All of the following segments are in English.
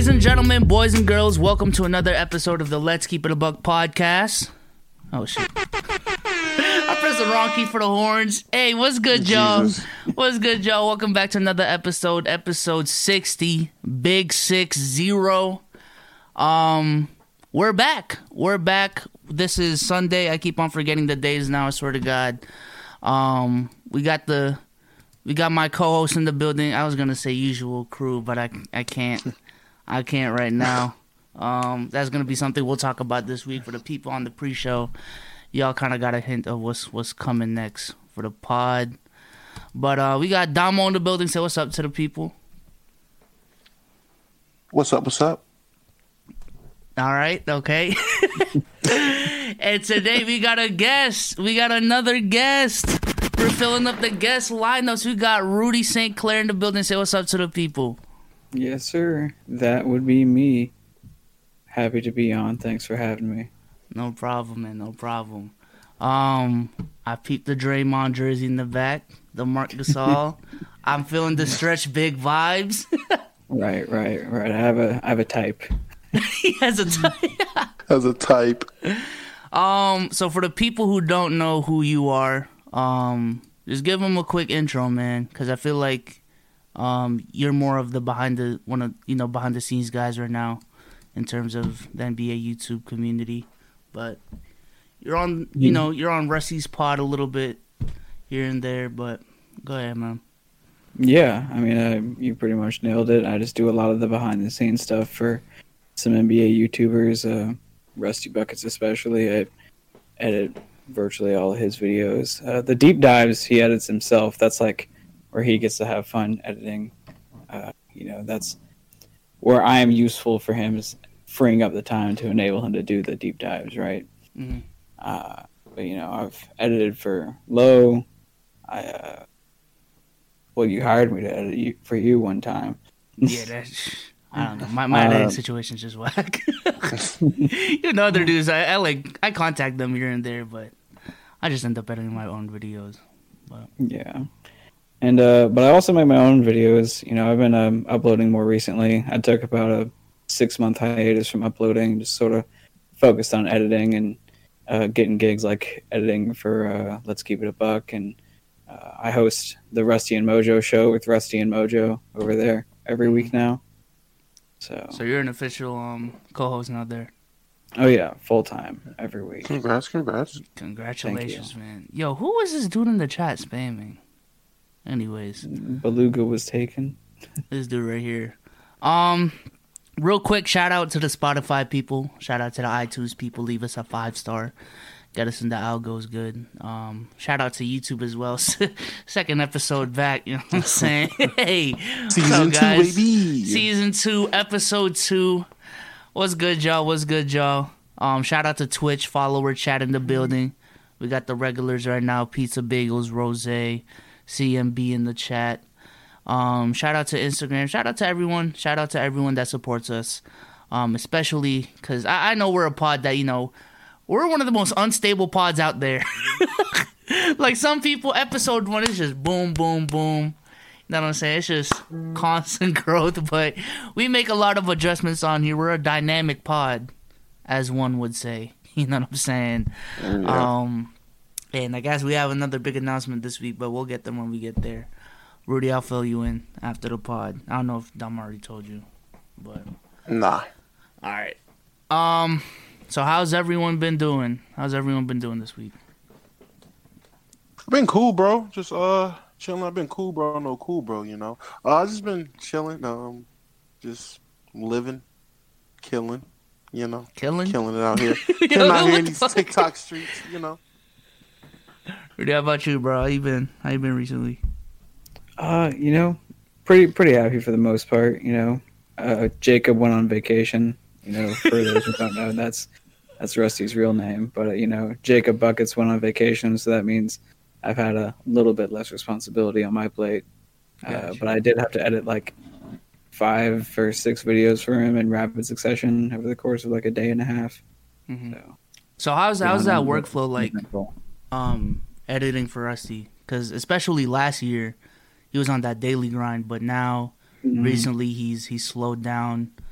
Ladies and gentlemen, boys and girls, welcome to another episode of the Let's Keep It a Buck podcast. Oh, shit. I pressed the wrong key for the horns. Hey, what's good, Joe? What's good, Joe? Welcome back to another episode 60, Big 60. We're back. This is Sunday. I keep on forgetting the days now, I swear to God. We got my co-host in the building. I was gonna say usual crew, but I can't. I can't right now. That's gonna be something we'll talk about this week for the people on the pre-show. Y'all kind of got a hint of what's coming next for the pod. But we got Damo in the building. Say what's up to the people. What's up? All right, okay. And today we got a guest. We got another guest. We're filling up the guest lineups. We got Rudy St. Clair in the building. Say what's up to the people. Yes, sir. That would be me. Happy to be on. Thanks for having me. No problem, man. No problem. I peeped the Draymond jersey in the back, the Marc Gasol. I'm feeling the stretch big vibes. Right. I have a type. He has a type. So for the people who don't know who you are, just give them a quick intro, man, because I feel like you're more of the behind the scenes guys right now in terms of the NBA YouTube community. But you're on, you're on Rusty's pod a little bit here and there. But go ahead, man. Yeah, I mean, you pretty much nailed it. I just do a lot of the behind the scenes stuff for some NBA YouTubers, Rusty Buckets especially. I edit virtually all his videos. The deep dives he edits himself. That's like where he gets to have fun editing. That's where I am useful for him, is freeing up the time to enable him to do the deep dives, right? Mm-hmm. But I've edited for Low. You hired me to edit for you one time. Yeah, I don't know. My editing situation's just whack. Other dudes, I contact them here and there, but I just end up editing my own videos. But. Yeah. And but I also make my own videos. I've been uploading more recently. I took about a 6-month hiatus from uploading, just sort of focused on editing and getting gigs like editing for Let's Keep It a Buck. And I host the Rusty and Mojo show with Rusty and Mojo over there every week now. So you're an official co-host now there. Oh yeah, full time every week. Congrats. Congratulations, man. Yo, who was this dude in the chat spamming? Anyways, Beluga was taken. This dude right here. Real quick, shout out to the Spotify people. Shout out to the iTunes people. Leave us a 5-star. Get us in the algos good. Shout out to YouTube as well. Second episode back, you know what I'm saying? Hey, Season 2, baby. Season 2, episode 2. What's good, y'all? Shout out to Twitch, follower chat in the building. We got the regulars right now, Pizza Bagels, Rose, CMB in the chat. Shout out to Instagram. Shout out to everyone. Shout out to everyone that supports us. Especially because I know we're a pod that, we're one of the most unstable pods out there. Like some people, episode 1 is just boom, boom, boom. You know what I'm saying? It's just constant growth, but we make a lot of adjustments on here. We're a dynamic pod, as one would say. You know what I'm saying? Yeah. And I guess we have another big announcement this week, but we'll get them when we get there. Rudy, I'll fill you in after the pod. I don't know if Dom already told you, but... Nah. All right. So how's everyone been doing? This week? Been cool, bro. Just chilling. I've been cool, bro. No cool, bro. I just been chilling. Just living, killing. Killing it out here. Killing out here in these TikTok streets. Rudy, how about you, bro? How you been recently? Pretty happy for the most part. Jacob went on vacation. For those who don't know, that's Rusty's real name. But Jacob Buckets went on vacation, so that means I've had a little bit less responsibility on my plate. Gotcha. But I did have to edit like 5 or 6 videos for him in rapid succession over the course of like a day and a half. Mm-hmm. So how's that workflow like? Editing for Rusty, because especially last year he was on that daily grind, but now recently he's slowed down.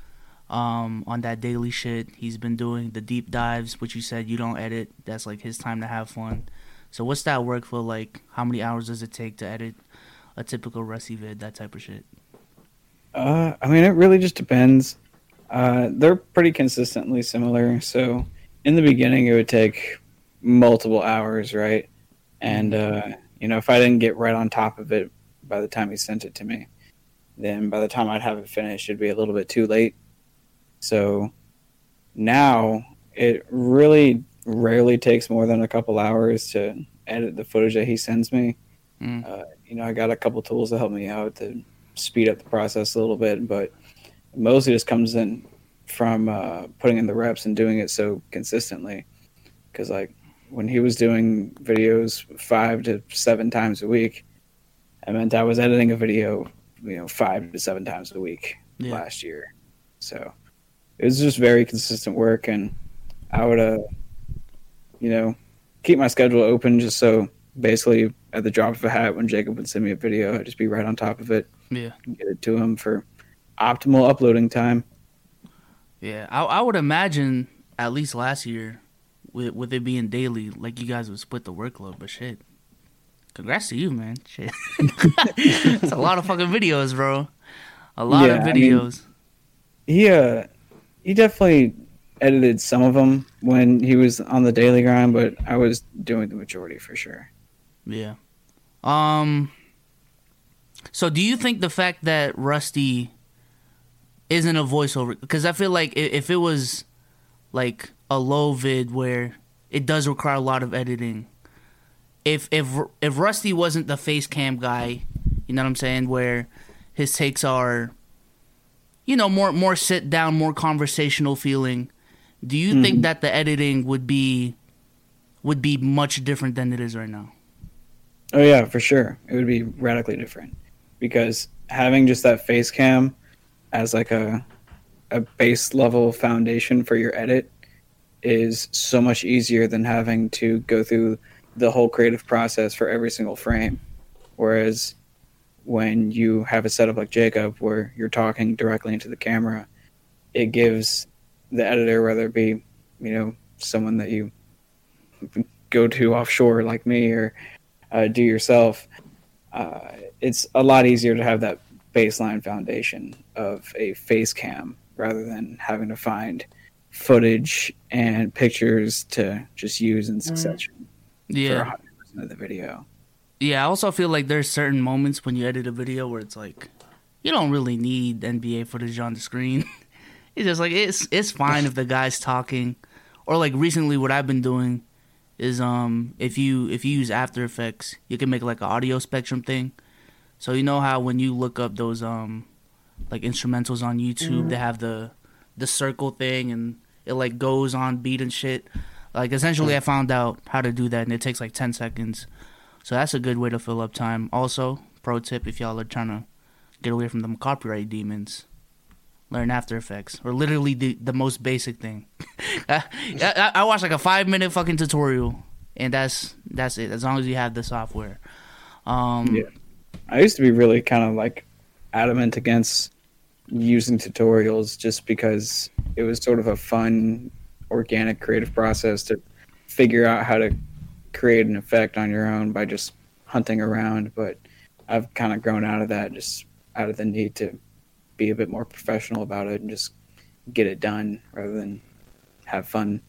on that daily shit. He's been doing the deep dives, which you said you don't edit. That's like his time to have fun. So what's that workflow like? How many hours does it take to edit a typical Rusty vid, that type of shit? I mean, it really just depends. They're pretty consistently similar. So in the beginning, it would take multiple hours, right? And, if I didn't get right on top of it by the time he sent it to me, then by the time I'd have it finished, it'd be a little bit too late. So now it really rarely takes more than a couple hours to edit the footage that he sends me. I got a couple tools that help me out to speed up the process a little bit, but it mostly just comes in from putting in the reps and doing it so consistently. Because like when he was doing videos 5 to 7 times a week, it meant I was editing a video 5 to 7 times a week last year. So it was just very consistent work, and I would keep my schedule open just so basically at the drop of a hat when Jacob would send me a video, I'd just be right on top of it. Yeah. Get it to him for optimal uploading time. Yeah, I would imagine at least last year, with it being daily, like you guys would split the workload, but shit. Congrats to you, man. Shit. It's a lot of fucking videos, bro. A lot of videos. I mean, he definitely edited some of them when he was on the daily grind, but I was doing the majority for sure. Yeah. So do you think the fact that Rusty isn't a voiceover, because I feel like if it was like a low vid where it does require a lot of editing, if Rusty wasn't the face cam guy, you know what I'm saying, where his takes are, more sit down, more conversational feeling, do you think that the editing would be much different than it is right now? Oh yeah, for sure. It would be radically different, because having just that face cam as like a base level foundation for your edit is so much easier than having to go through the whole creative process for every single frame. Whereas when you have a setup like Jacob where you're talking directly into the camera, it gives the editor, whether it be, someone that you go to offshore like me or do yourself, it's a lot easier to have that baseline foundation of a face cam rather than having to find footage and pictures to just use in succession for 100% of the video. Yeah, I also feel like there's certain moments when you edit a video where it's like, you don't really need NBA footage on the screen. It's just like, it's fine if the guy's talking. Or like recently what I've been doing is if you use After Effects, you can make like an audio spectrum thing. So you know how when you look up those like instrumentals on YouTube, they have the circle thing and it like goes on beat and shit. Like essentially I found out how to do that and it takes like 10 seconds. So that's a good way to fill up time. Also, pro tip if y'all are trying to get away from them copyright demons, learn After Effects, or literally the most basic thing. I watched like a 5-minute fucking tutorial, and that's it. As long as you have the software. I used to be really kind of like adamant against using tutorials just because it was sort of a fun, organic, creative process to figure out how to create an effect on your own by just hunting around. But I've kind of grown out of that, just out of the need to be a bit more professional about it and just get it done rather than have fun,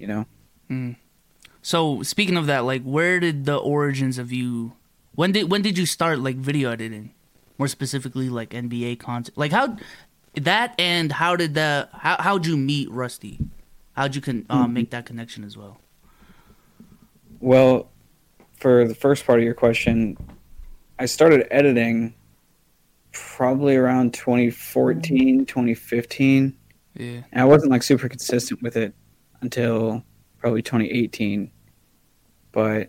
So speaking of that, like, where did the origins of you? When did you start like video editing? More specifically, like NBA content. Like how'd you meet Rusty? How'd you make that connection as well? Well, for the first part of your question, I started editing probably around 2014, 2015. Yeah. And I wasn't like super consistent with it until probably 2018. But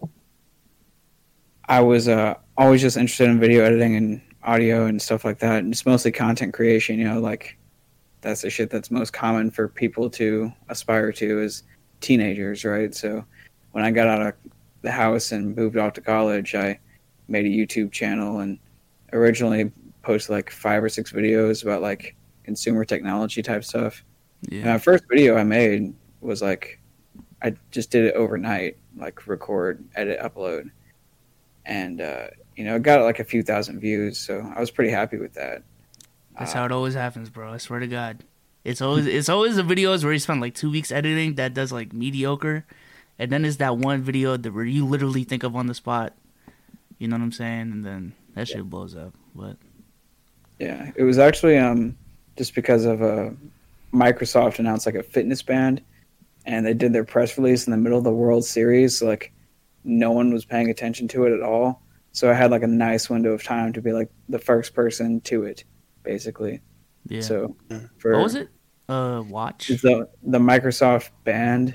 I was always just interested in video editing and audio and stuff like that. And it's mostly content creation, like that's the shit that's most common for people to aspire to as teenagers, right? So when I got out of the house and moved off to college, I made a YouTube channel and originally posted like 5 or 6 videos about like consumer technology type stuff. Yeah. And my first video I made was like, I just did it overnight, like record, edit, upload. And, it got like a few thousand views. So I was pretty happy with that. That's how it always happens, bro. I swear to God. It's always the videos where you spend like 2 weeks editing that does like mediocre. And then it's that one video that where you literally think of on the spot. You know what I'm saying? And then that shit blows up. But yeah, it was actually just because of Microsoft announced like a fitness band, and they did their press release in the middle of the World Series. So, like, no one was paying attention to it at all. So I had like a nice window of time to be like the first person to it, basically. yeah. So What was it? Watch? It's the Microsoft band.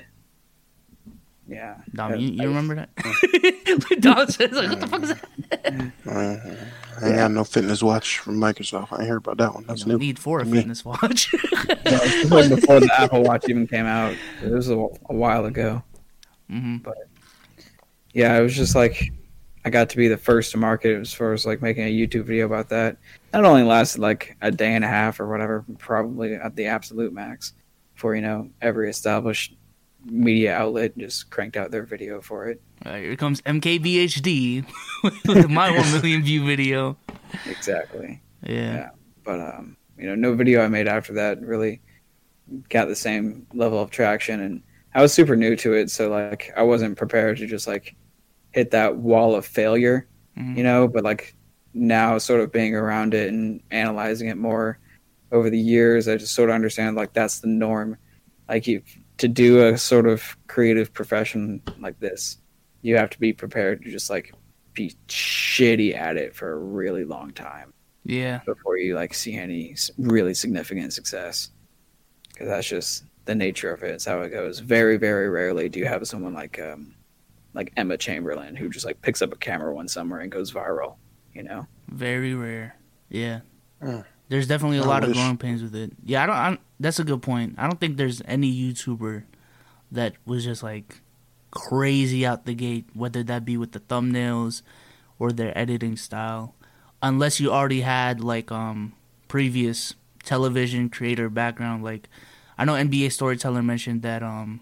Yeah. Dom, you remember that? Dom says, like, what the fuck is that? I ain't got no fitness watch from Microsoft. I ain't heard about that one. That's new. Need for a fitness watch. It was like before the Apple Watch even came out. It was a while ago. Mm-hmm. But yeah, it was just like I got to be the first to market as far as like making a YouTube video about that. That only lasted like a day and a half or whatever, probably at the absolute max, before every established media outlet just cranked out their video for it. Here comes MKBHD with my 1 million view video. Exactly. Yeah. But no video I made after that really got the same level of traction, and I was super new to it, so like I wasn't prepared to just like hit that wall of failure, but like now sort of being around it and analyzing it more over the years, I just sort of understand like that's the norm. Like to do a sort of creative profession like this, you have to be prepared to just like be shitty at it for a really long time. Yeah. Before you like see any really significant success, because that's just the nature of it. It's how it goes. Very, very rarely do you have someone like Emma Chamberlain who just like picks up a camera one summer and goes viral. Very rare. Yeah. There's definitely a lot of growing pains with it. Yeah, that's a good point. I don't think there's any YouTuber that was just like crazy out the gate, whether that be with the thumbnails or their editing style, unless you already had like previous television creator background. Like I know NBA Storyteller mentioned that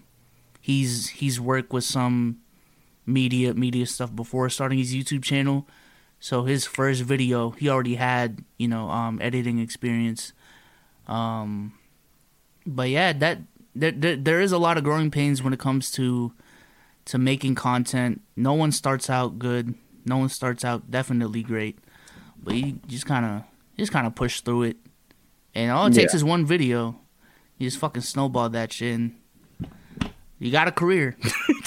he's worked with some media stuff before starting his YouTube channel. So his first video, he already had, editing experience. But yeah, there is a lot of growing pains when it comes to making content. No one starts out good. No one starts out definitely great. But you just kind of push through it. And all it takes is one video. You just fucking snowball that shit and you got a career.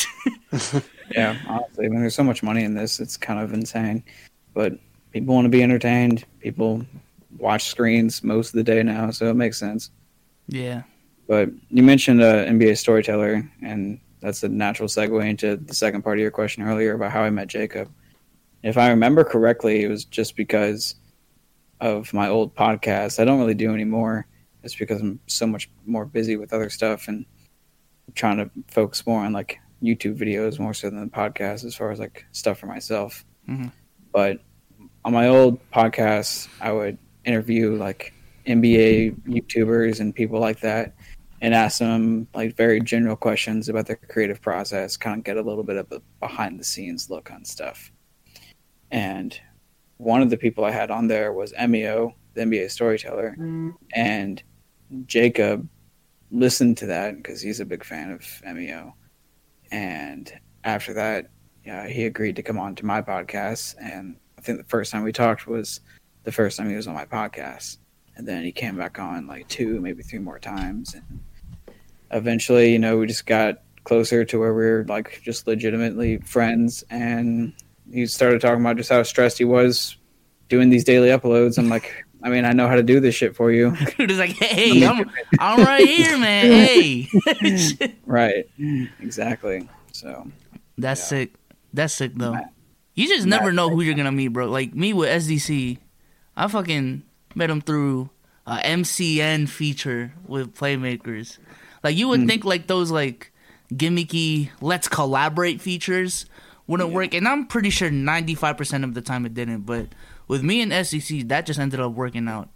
Yeah, honestly, I mean, there's so much money in this. It's kind of insane. But people want to be entertained. People watch screens most of the day now, so it makes sense. Yeah. But you mentioned NBA Storyteller, and that's a natural segue into the second part of your question earlier about how I met Jacob. If I remember correctly, it was just because of my old podcast. I don't really do anymore. It's because I'm so much more busy with other stuff and trying to focus more on like YouTube videos more so than the podcast as far as like stuff for myself. Mm-hmm. But on my old podcast, I would interview like NBA YouTubers and people like that and ask them like very general questions about their creative process, kind of get a little bit of a behind the scenes look on stuff. And one of the people I had on there was Emio, the NBA Storyteller, and Jacob listened to that because he's a big fan of Emio. And after that, he agreed to come on to my podcast. And I think the first time we talked was the first time he was on my podcast. And then he came back on like 2, maybe 3 more times. And eventually, we just got closer to where we were like just legitimately friends. And he started talking about just how stressed he was doing these daily uploads. I'm like, I mean, I know how to do this shit for you. Dude is like, hey, I'm right here, man. Hey. Right. Exactly. So that's sick. That's sick though. You just never know who you're gonna meet, bro. Like me with SDC, I fucking met him through a MCN feature with Playmakers. Like you would think like those like gimmicky let's collaborate features wouldn't work, and I'm pretty sure 95% of the time it didn't. But with me and SDC, that just ended up working out.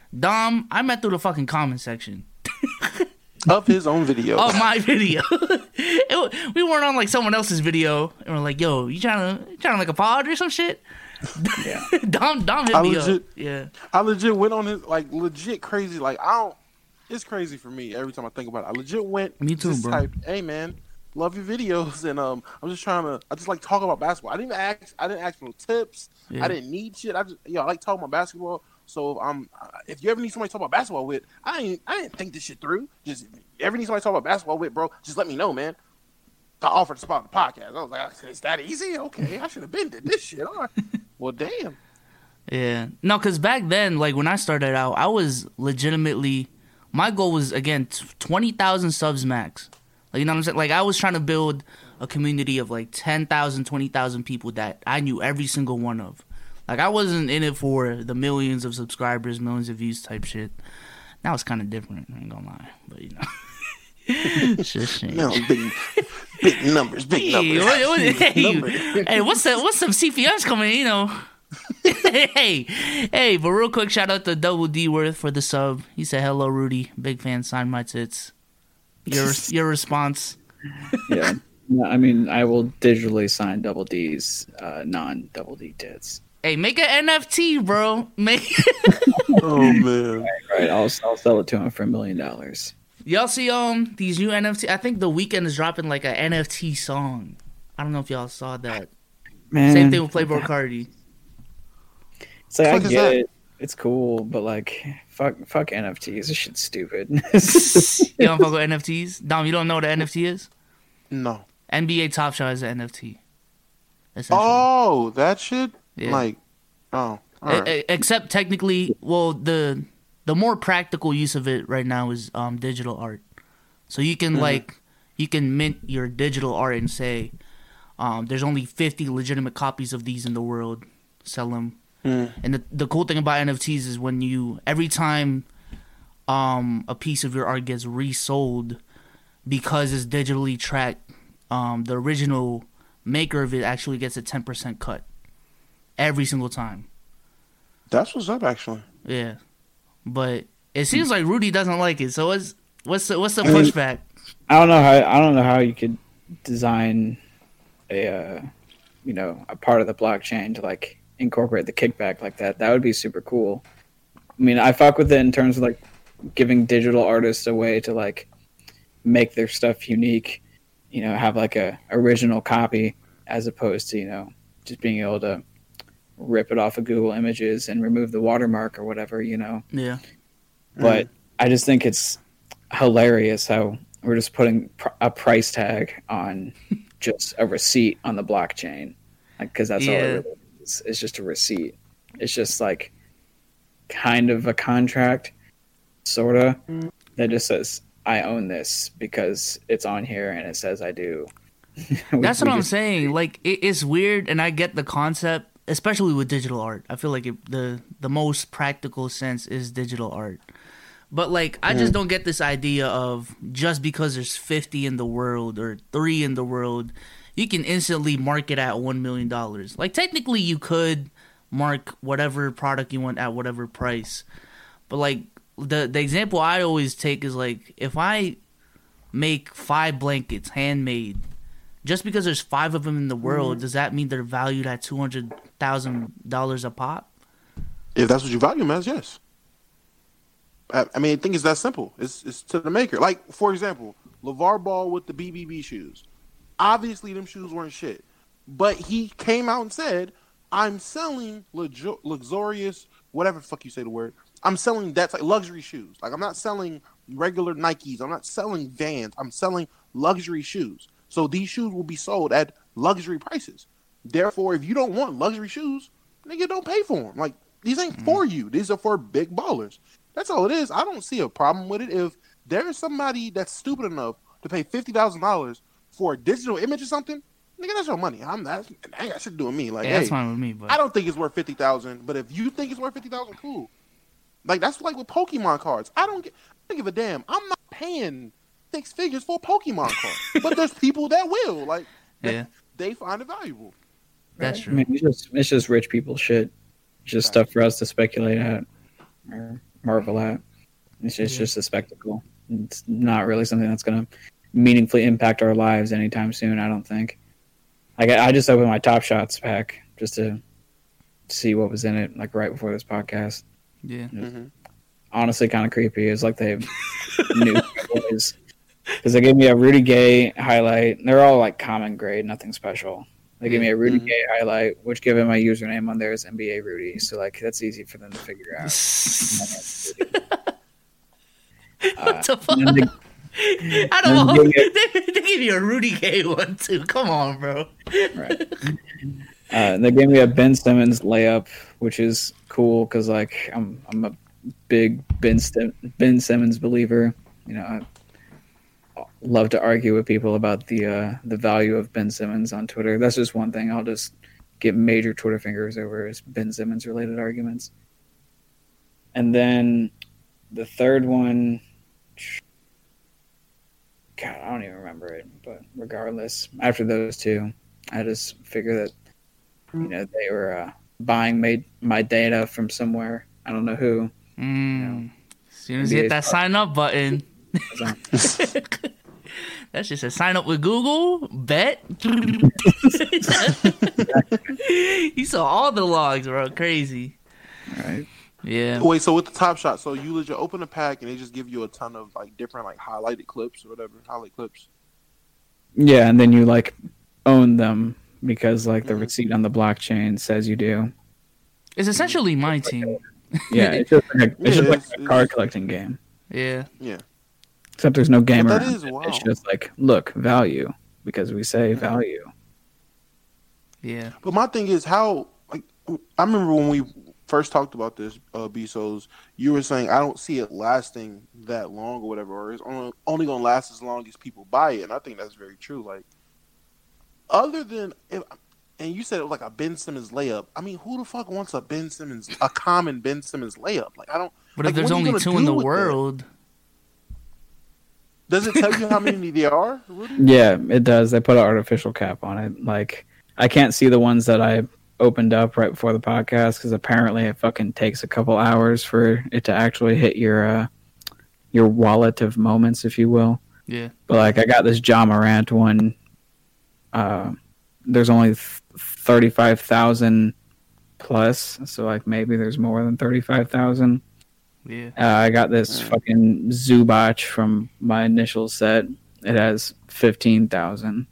Dom, I met through the fucking comment section Of his own video. of my video. We weren't on like someone else's video, and we're like, "Yo, you trying to like a pod or some shit?" Yeah. Dom hit me legit, up. Yeah. I legit went on his like legit crazy. Like I don't. It's crazy for me every time I think about it. I legit went. Me too, just bro. Typed, hey man, love your videos, and I'm just trying to. I just like talk about basketball. I didn't ask for no tips. Yeah. I didn't need shit. I like talking about basketball. So if you ever need somebody to talk about basketball with, I didn't think this shit through. Just if you ever need somebody to talk about basketball with, bro, just let me know, man. I offered to spot on the podcast. I was like, it's that easy? Okay, I should have been did this shit. All right. Well, damn. Yeah. No, because back then, like when I started out, I was legitimately, my goal was, again, 20,000 subs max. Like, you know what I'm saying? Like, I was trying to build a community of like 10,000, 20,000 people that I knew every single one of. Like, I wasn't in it for the millions of subscribers, millions of views type shit. Now it's kind of different, I ain't gonna lie. But, you know. It's just shit. No, big numbers, big numbers. Hey, what's some CPMs coming, you know? hey, but real quick, shout out to Double D Worth for the sub. He said, hello, Rudy. Big fan, sign my tits. Your response? Yeah. No, I mean, I will digitally sign Double D's non-Double D tits. Hey, make an NFT, bro. Oh, man. Right, I'll sell it to him for $1 million. Y'all see these new NFT? I think The Weeknd is dropping like an NFT song. I don't know if y'all saw that. Man, Same thing with Playboi Carti. it's like I Fuck is get that? it. It's cool, but like, fuck NFTs. This shit's stupid. You don't fuck with NFTs? Dom, you don't know what an NFT is? No. NBA Top Shot is an NFT. Essentially. Oh, that shit? Yeah. Like, oh, all right. Except technically, well, the more practical use of it right now is digital art. So you can you can mint your digital art and say, there's only 50 legitimate copies of these in the world. Sell them. And the cool thing about NFTs is when every time a piece of your art gets resold, because it's digitally tracked, the original maker of it actually gets a 10% cut every single time. That's what's up, actually. Yeah, but it seems like Rudy doesn't like it. So what's the pushback? I don't know how you could design a part of the blockchain to like incorporate the kickback like that. That would be super cool. I mean, I fuck with it in terms of like giving digital artists a way to like make their stuff unique, have like a original copy as opposed to, just being able to rip it off of Google Images and remove the watermark or whatever, Yeah. But I just think it's hilarious how we're just putting a price tag on just a receipt on the blockchain, like, because that's all it really is. It's just a receipt. It's just like kind of a contract, sorta, that just says I own this because it's on here and it says I do. That's what I'm saying. Like, it's weird, and I get the concept, especially with digital art. I feel like the most practical sense is digital art. But, like, I just don't get this idea of just because there's 50 in the world or 3 in the world, you can instantly mark it at $1 million. Like, technically, you could mark whatever product you want at whatever price. But, like, the example I always take is, like, if I make 5 blankets handmade, just because there's 5 of them in the world, does that mean they're valued at $200,000 a pop? If that's what you value them as, yes. I mean, I think it's that simple. It's to the maker. Like, for example, LeVar Ball with the BBB shoes. Obviously, them shoes weren't shit. But he came out and said, I'm selling luxurious, whatever the fuck you say the word. I'm selling that type luxury shoes. Like, I'm not selling regular Nikes. I'm not selling Vans. I'm selling luxury shoes. So these shoes will be sold at luxury prices. Therefore, if you don't want luxury shoes, nigga, don't pay for them. Like, these ain't for you. These are for big ballers. That's all it is. I don't see a problem with it. If there is somebody that's stupid enough to pay $50,000 for a digital image or something, nigga, that's your money. That ain't got shit to do with me. Like, Yeah, that's fine with me. But I don't think it's worth $50,000. But if you think it's worth $50,000, cool. Like, that's like with Pokemon cards. I don't give a damn. I'm not paying 6 figures for a Pokemon card. But there's people that will. Like, they find it valuable. That's Right? true. I mean, it's just rich people shit. It's just stuff for us to speculate at. Or marvel at. It's just a spectacle. It's not really something that's going to meaningfully impact our lives anytime soon, I don't think. Like, I just opened my Top Shots pack just to see what was in it, like right before this podcast. Yeah. Honestly, kind of creepy. It's like they knew boys. Because they gave me a Rudy Gay highlight. They're all like common grade, nothing special. They gave me a Rudy Gay highlight, which given my username on there is NBA Rudy. So like that's easy for them to figure out. What the fuck? I don't know. They gave you a Rudy Gay one too. Come on, bro. Right. They gave me a Ben Simmons layup, which is cool because like I'm a big Ben Simmons believer. You know, I love to argue with people about the value of Ben Simmons on Twitter. That's just one thing I'll just get major Twitter fingers over is Ben Simmons related arguments. And then the third one, God, I don't even remember it. But regardless, after those two, I just figure that they were buying my data from somewhere. I don't know who. As soon as you hit that sign up button. That's just a sign up with Google. Bet. You saw all the logs, bro. Crazy. All right. Yeah. Wait, so with the Top Shot, so you legit open a pack and they just give you a ton of like different like highlighted clips or whatever, highlight clips. Yeah, and then you like own them because like the receipt on the blockchain says you do. It's essentially my team. Yeah, it's just like a card collecting game. Yeah. Yeah. Except there's no game But around. that is wild. It's just like, look, value, because we say value. Yeah. But my thing is how like I remember when we first talked about this, Bezos, you were saying I don't see it lasting that long or whatever, or it's only gonna last as long as people buy it, and I think that's very true. Like, other than and you said it was like a Ben Simmons layup. I mean, who the fuck wants a common Ben Simmons layup? Like, I don't. But like, if there's only two in the world, does it tell you how many there are, Rudy? Yeah, it does. They put an artificial cap on it. Like, I can't see the ones that I opened up right before the podcast because apparently it fucking takes a couple hours for it to actually hit your wallet of moments, if you will. Yeah. But like, I got this Ja Morant one. There's only 35,000 plus, so like maybe there's more than 35,000. Yeah. I got this fucking Zubac from my initial set. It has 15,000.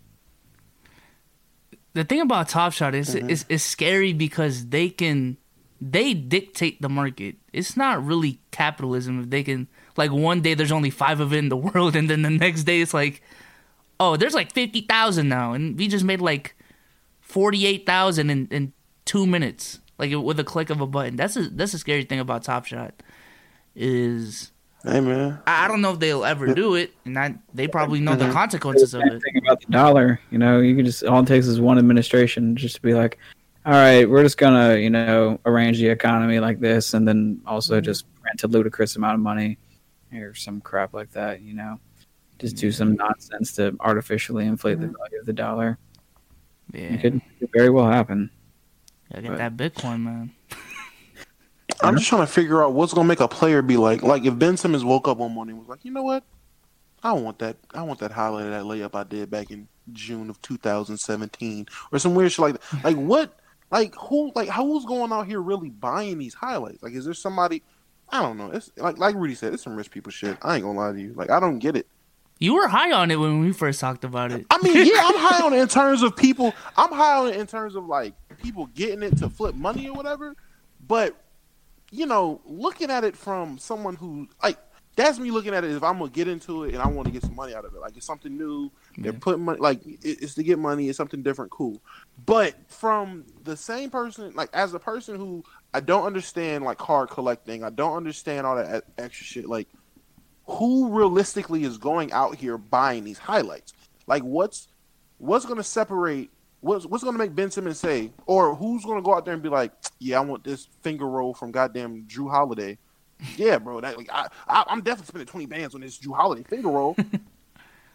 The thing about Top Shot is it's scary because they dictate the market. It's not really capitalism if they can, like, one day there's only 5 of it in the world and then the next day it's like, oh, there's like 50,000 now and we just made like 48,000 in 2 minutes, like with a click of a button. That's a scary thing about Top Shot is, hey man, I don't know if they'll ever do it, and they probably know the consequences of it. Think about the dollar, you can just, all it takes is one administration just to be like, all right, we're just gonna, arrange the economy like this, and then also just rent a ludicrous amount of money or some crap like that, just do some nonsense to artificially inflate the value of the dollar. Yeah, it could very well happen. Gotta get that Bitcoin, man. I'm just trying to figure out what's gonna make a player be like if Ben Simmons woke up one morning and was like, you know what, I want that highlight of that layup I did back in June of 2017 or some weird shit like that. Like what? Like who? Like who's going out here really buying these highlights? Like, is there somebody? I don't know. It's like Rudy said, it's some rich people shit. I ain't gonna lie to you. Like, I don't get it. You were high on it when we first talked about it. I mean, yeah, I'm high on it in terms of people. I'm high on it in terms of like people getting it to flip money or whatever. But looking at it from someone who like that's me looking at it. If I'm gonna get into it and I want to get some money out of it, like it's something new. They're putting money, like it's to get money. It's something different, cool. But from the same person, like as a person who I don't understand like card collecting, I don't understand all that extra shit. Like, who realistically is going out here buying these highlights? Like, what's gonna separate? What's gonna make Ben Simmons say, or who's gonna go out there and be like, yeah, I want this finger roll from goddamn Drew Holiday. Yeah, bro. That I'm definitely spending 20 bands on this Drew Holiday finger roll.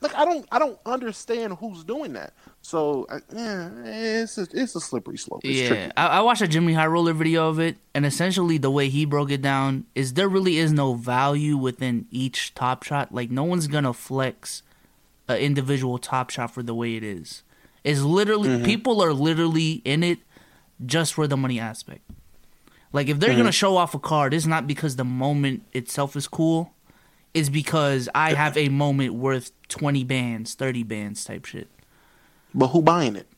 Like I don't understand who's doing that. So it's a slippery slope. It's tricky. I watched a Jimmy High Roller video of it, and essentially the way he broke it down is there really is no value within each Top Shot. Like no one's gonna flex an individual Top Shot for the way it is. It's literally people are literally in it just for the money aspect. Like if they're gonna show off a card, it's not because the moment itself is cool. It's because I have a moment worth 20 bands, 30 bands type shit. But who buying it?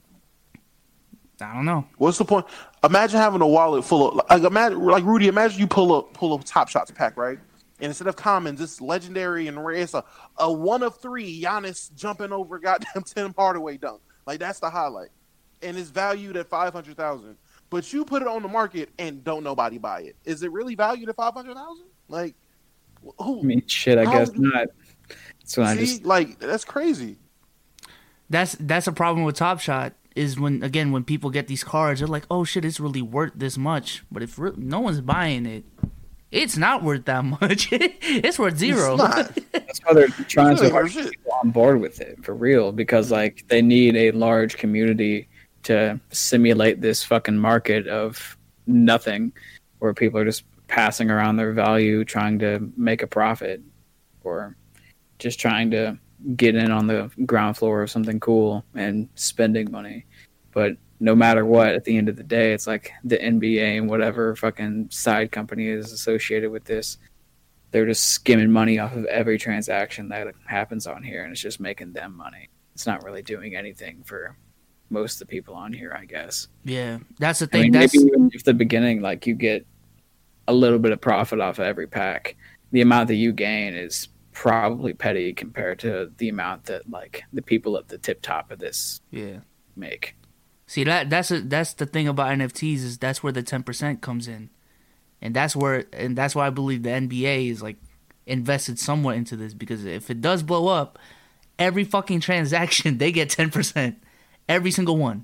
I don't know. What's the point? Imagine having a wallet full of like Rudy. Imagine you pull a Top Shots pack, right? And instead of commons, it's legendary and rare. It's a 1 of 3 Giannis jumping over goddamn Tim Hardaway dunk. Like that's the highlight, and it's valued at $500,000. But you put it on the market and don't nobody buy it. Is it really valued at $500,000? Like who? I mean, shit. I guess not. So like that's crazy. That's a problem with Top Shot is when people get these cards, they're like, oh shit, it's really worth this much. But if no one's buying it, it's not worth that much. It's worth zero. That's why they're trying to get people on board with it for real, because like they need a large community to simulate this fucking market of nothing, where people are just passing around their value, trying to make a profit, or just trying to get in on the ground floor of something cool and spending money. But no matter what, at the end of the day, it's like the NBA and whatever fucking side company is associated with this, they're just skimming money off of every transaction that happens on here, and it's just making them money. It's not really doing anything for most of the people on here, I guess. Yeah, that's the thing. Maybe even if the beginning, like, you get a little bit of profit off of every pack, the amount that you gain is probably petty compared to the amount that like the people at the tip top of this make. See, that's the thing about NFTs is that's where the 10% comes in, and that's why I believe the NBA is like invested somewhat into this, because if it does blow up, every fucking transaction they get 10%, every single one,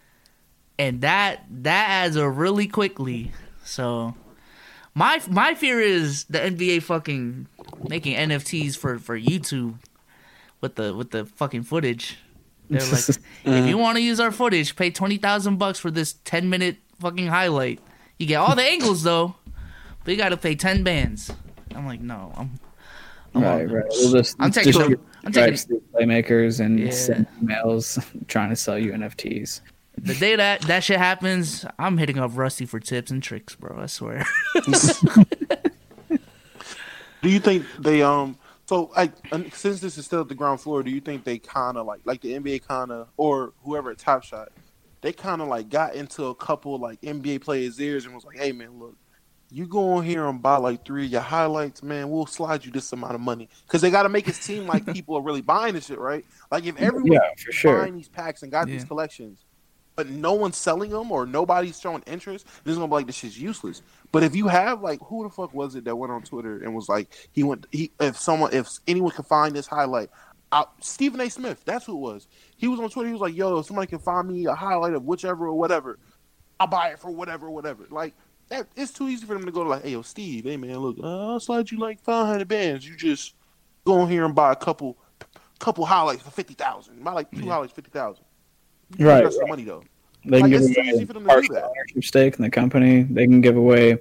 and that adds up really quickly. So my fear is the NBA fucking making NFTs for YouTube with the fucking footage. They're like, if you want to use our footage, pay $20,000 for this 10-minute fucking highlight. You get all the angles though, but you got to pay 10 bands. I'm like, no, I'm right. We'll I'm taking playmakers and send emails trying to sell you NFTs. The day that shit happens, I'm hitting up Rusty for tips and tricks, bro. I swear. Do you think they so since this is still at the ground floor, do you think they kind of like the NBA kind of, or whoever at Top Shot, they kind of like got into a couple like NBA players' ears and was like, hey man, look, you go in here and buy like 3 of your highlights, man, we'll slide you this amount of money, because they got to make it seem like people are really buying this shit, right? Like if everyone's buying these packs and got these collections, but no one's selling them or nobody's showing interest, this is gonna be like, this shit's useless. But if you have like, who the fuck was it that went on Twitter and was like, if anyone could find this highlight, Stephen A. Smith, that's who it was. He was on Twitter. He was like, yo, if somebody can find me a highlight of whichever or whatever, I'll buy it for whatever. Like that, it's too easy for them to go to like, hey yo, Steve, hey man, look, I'll slide you like 500 bands. You just go in here and buy a couple highlights for 50,000. Buy like 2 highlights, 50,000. Right. That's the money though. They can give away partial ownership stake in the company. They can give away,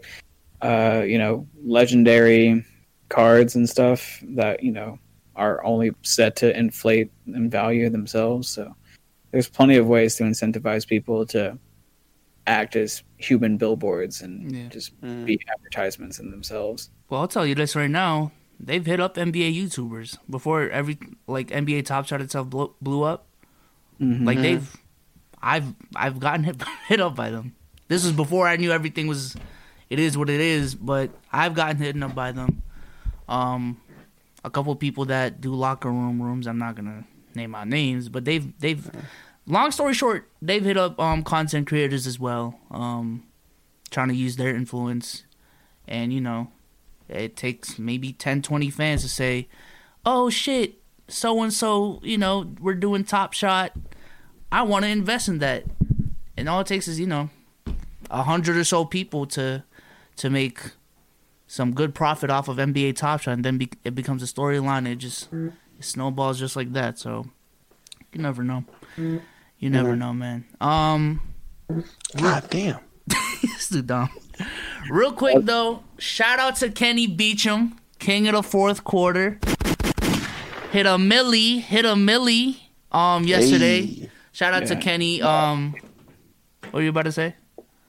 legendary cards and stuff that, are only set to inflate in value themselves. So there's plenty of ways to incentivize people to act as human billboards and just be advertisements in themselves. Well, I'll tell you this right now. They've hit up NBA YouTubers before NBA Top Shot itself blew up. Mm-hmm. Like I've gotten hit up by them. This was before I knew everything was, it is what it is, but I've gotten hit up by them. A couple of people that do locker rooms, I'm not gonna name out names, but they've long story short, they've hit up content creators as well, trying to use their influence, and it takes maybe 10, 20 fans to say, oh shit, so and so, we're doing Top Shot, I want to invest in that. And all it takes is, 100 or so people to make some good profit off of NBA Top Shot, and then it becomes a storyline. It just it snowballs just like that. So you never know. You never know, man. God damn. This dude dumb. Real quick though, shout out to Kenny Beecham, king of the fourth quarter. Hit a millie yesterday. Hey. Shout out to Kenny. What were you about to say?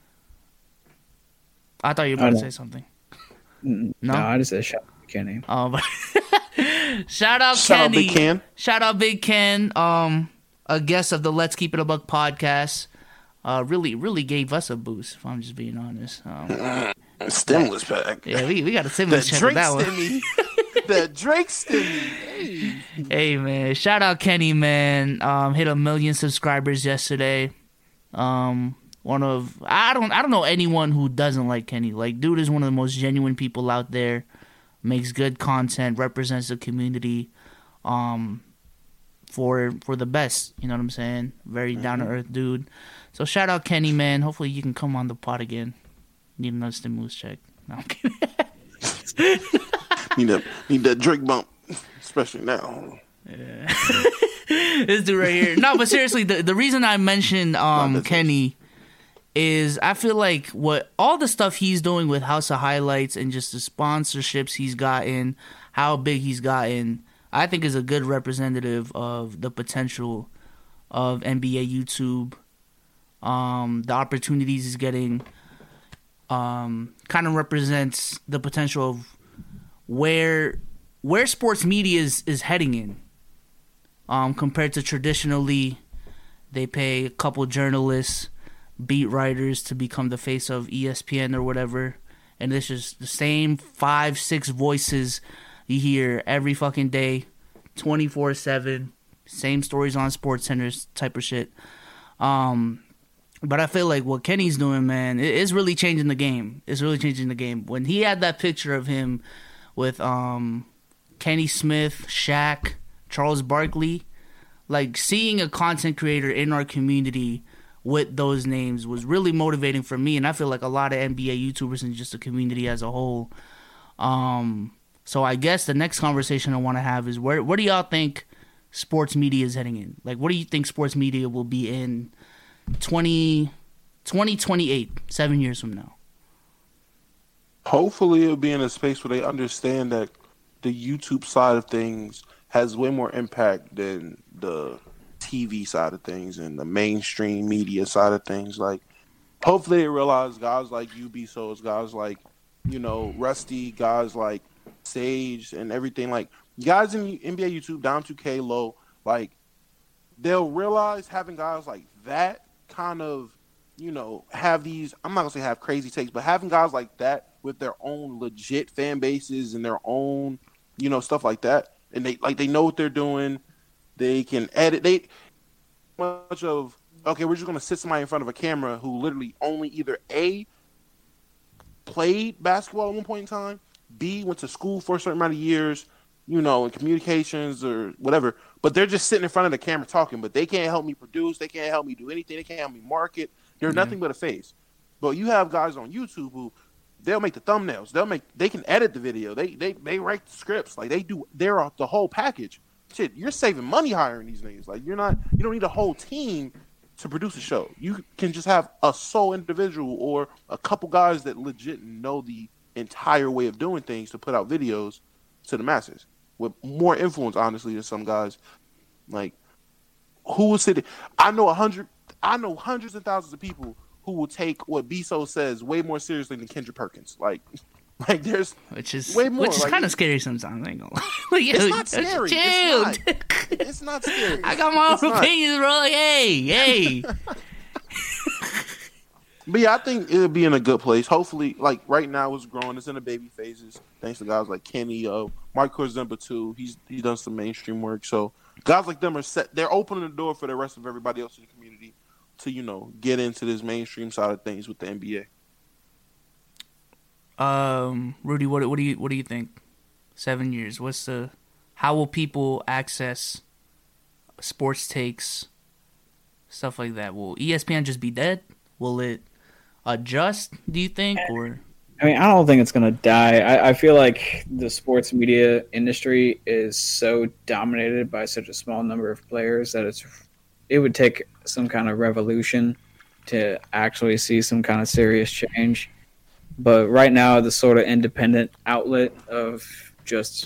I thought you were about to say something. No, I just said shout out to Kenny. Shout out Shout out Kenny. Big Ken. Shout out Big Ken. A guest of the Let's Keep It a Buck podcast. Really gave us a boost, if I'm just being honest. Stimulus pack. Yeah, we got a The stimulus check with Drake that one. stimmy. The Drake stimmy. Hey man, shout out Kenny, man. Hit 1 million subscribers yesterday. I don't know anyone who doesn't like Kenny. Like, dude is one of the most genuine people out there. Makes good content, represents the community, for the best. You know what I'm saying? Very down to earth dude. So shout out Kenny, man. Hopefully you can come on the pod again. Need another stimulus check. No, I'm kidding. Need that Drake bump, especially now. This dude right here. No, but seriously, the reason I mentioned Kenny is I feel like what all the stuff he's doing with House of Highlights and just the sponsorships he's gotten, how big he's gotten, I think is a good representative of the potential of NBA YouTube. The opportunities he's getting kind of represents the potential of where sports media is heading in. Compared to traditionally, they pay a couple journalists, beat writers to become the face of ESPN or whatever, and it's just the same 5-6 voices you hear every fucking day, 24/7, same stories on SportsCenter type of shit. But I feel like what Kenny's doing, man, it's really changing the game. It's really changing the game. When he had that picture of him with Kenny Smith, Shaq, Charles Barkley, like seeing a content creator in our community with those names was really motivating for me, and I feel like a lot of NBA YouTubers and just the community as a whole. So I guess the next conversation I want to have is where do y'all think sports media is heading in? Like, what do you think sports media will be in 2028, 7 years from now? Hopefully it'll be in a space where they understand that the YouTube side of things has way more impact than the TV side of things and the mainstream media side of things. Like, hopefully they realize guys like UBSOs, guys like, Rusty, guys like Sage and everything, like guys in NBA YouTube down to K-Lo, like they'll realize having guys like that kind of, have these, I'm not gonna say have crazy takes, but having guys like that with their own legit fan bases and their own, stuff like that, and they know what they're doing. They can edit. We're just gonna sit somebody in front of a camera who literally only either A, played basketball at one point in time, B, went to school for a certain amount of years, in communications or whatever, but they're just sitting in front of the camera talking, but they can't help me produce, they can't help me do anything, they can't help me market. They're nothing but a face. But you have guys on YouTube who they'll make the thumbnails, they can edit the video, they write the scripts, like they're the whole package. Shit, you're saving money hiring these niggas. Like, you don't need a whole team to produce a show. You can just have a sole individual or a couple guys that legit know the entire way of doing things to put out videos to the masses with more influence, honestly, than some guys. Like, who will sit? I know hundreds of thousands of people who will take what Bezos says way more seriously than Kendrick Perkins. Like there's which is way more. Which is kind of scary sometimes. I ain't gonna lie. It's not scary. Chill. It's not scary. I got my own opinions, bro. Like, hey. But yeah, I think it'll be in a good place. Hopefully, like right now, it's growing. It's in the baby phases. Thanks to guys like Kenny, Mark Korzemba too. He's done some mainstream work. So guys like them are set. They're opening the door for the rest of everybody else in the community to get into this mainstream side of things with the NBA. Rudy, what do you think? 7 years. How will people access sports takes, stuff like that? Will ESPN just be dead? Will it adjust, do you think? Or I mean, I don't think it's going to die. I feel like the sports media industry is so dominated by such a small number of players that it would take some kind of revolution to actually see some kind of serious change. But right now, the sort of independent outlet of just,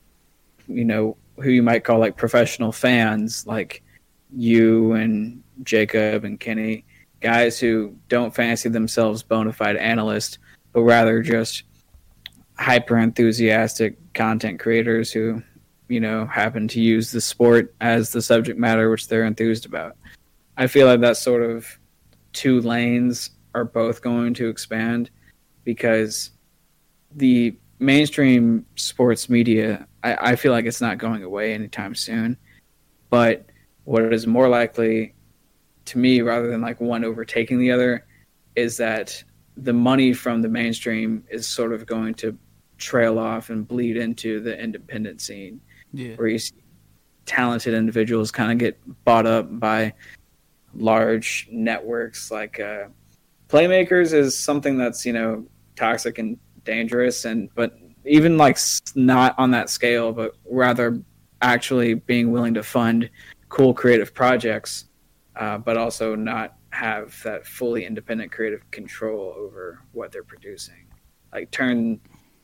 who you might call like professional fans, like you and Jacob and Kenny, guys who don't fancy themselves bona fide analysts, but rather just hyper enthusiastic content creators who, happen to use the sport as the subject matter which they're enthused about. I feel like that sort of two lanes are both going to expand because the mainstream sports media, I feel like it's not going away anytime soon. But what is more likely to me, rather than like one overtaking the other, is that the money from the mainstream is sort of going to trail off and bleed into the independent scene, where you see talented individuals kind of get bought up by large networks. Like Playmakers is something that's toxic and dangerous, but even like not on that scale, but rather actually being willing to fund cool creative projects, but also not have that fully independent creative control over what they're producing. Like turn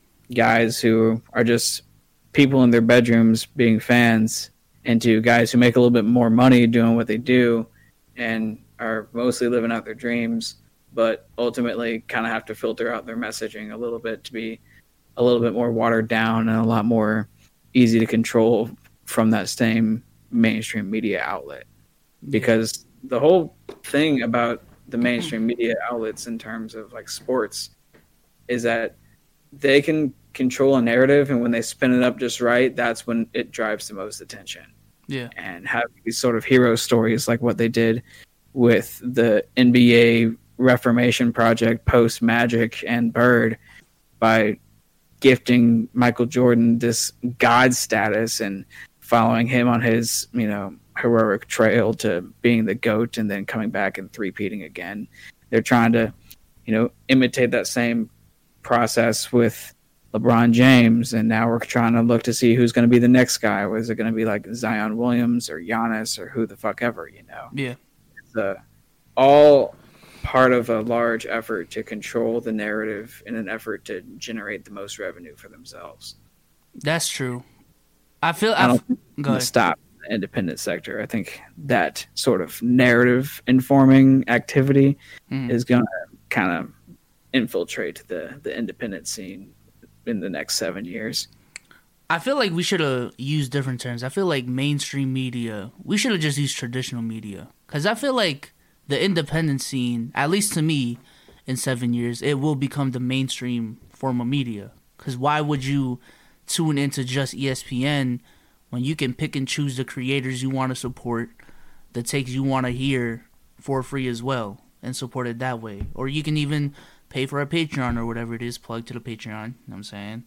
guys who are just people in their bedrooms being fans into guys who make a little bit more money doing what they do and are mostly living out their dreams, but ultimately kind of have to filter out their messaging a little bit to be a little bit more watered down and a lot more easy to control from that same mainstream media outlet. Because the whole thing about the mainstream media outlets in terms of like sports is that they can control a narrative, and when they spin it up just right, that's when it drives the most attention. Yeah. And have these sort of hero stories like what they did with the NBA Reformation Project post Magic and Bird by gifting Michael Jordan this God status and following him on his, heroic trail to being the GOAT and then coming back and three-peating again. They're trying to, imitate that same process with LeBron James, and now we're trying to look to see who's going to be the next guy. Was it going to be like Zion Williams or Giannis or who the fuck ever, Yeah. It's all part of a large effort to control the narrative in an effort to generate the most revenue for themselves. That's true. I don't think stop the independent sector. I think that sort of narrative informing activity is going to kind of infiltrate the independent scene in the next 7 years. I feel like we should have used different terms. I feel like mainstream media, we should have just used traditional media. Because I feel like the independent scene, at least to me, in 7 years, it will become the mainstream form of media. Because why would you tune into just ESPN when you can pick and choose the creators you want to support, the takes you want to hear for free as well, and support it that way? Or you can even pay for a Patreon or whatever it is, plug to the Patreon, you know what I'm saying?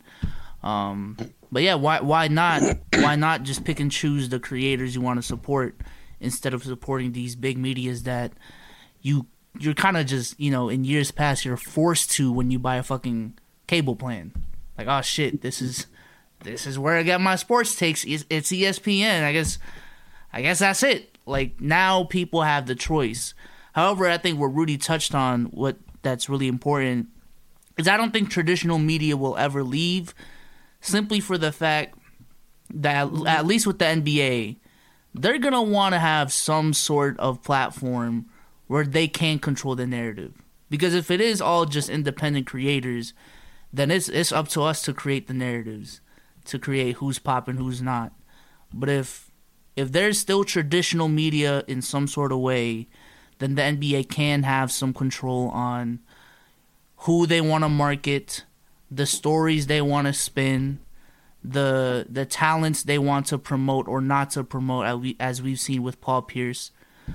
But yeah, why not? Why not just pick and choose the creators you want to support instead of supporting these big medias that you're kind of just, in years past, you're forced to when you buy a fucking cable plan. Like, oh shit, this is where I get my sports takes. It's ESPN. I guess that's it. Like, now people have the choice. However, I think what Rudy touched on, what that's really important, is I don't think traditional media will ever leave, simply for the fact that, at least with the NBA, they're going to want to have some sort of platform where they can control the narrative. Because if it is all just independent creators, then it's up to us to create the narratives, to create who's popping, who's not. But if there's still traditional media in some sort of way, then the NBA can have some control on who they want to market, the stories they want to spin, the talents they want to promote or not to promote, as we've seen with Paul Pierce.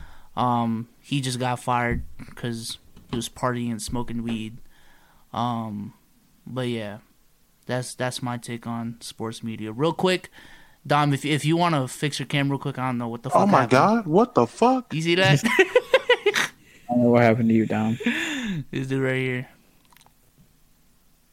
He just got fired because he was partying and smoking weed. But yeah, that's my take on sports media. Real quick, Dom, if you want to fix your camera real quick, I don't know what the fuck happened. God, what the fuck? You see that? I don't know what happened to you, Dom. This dude right here.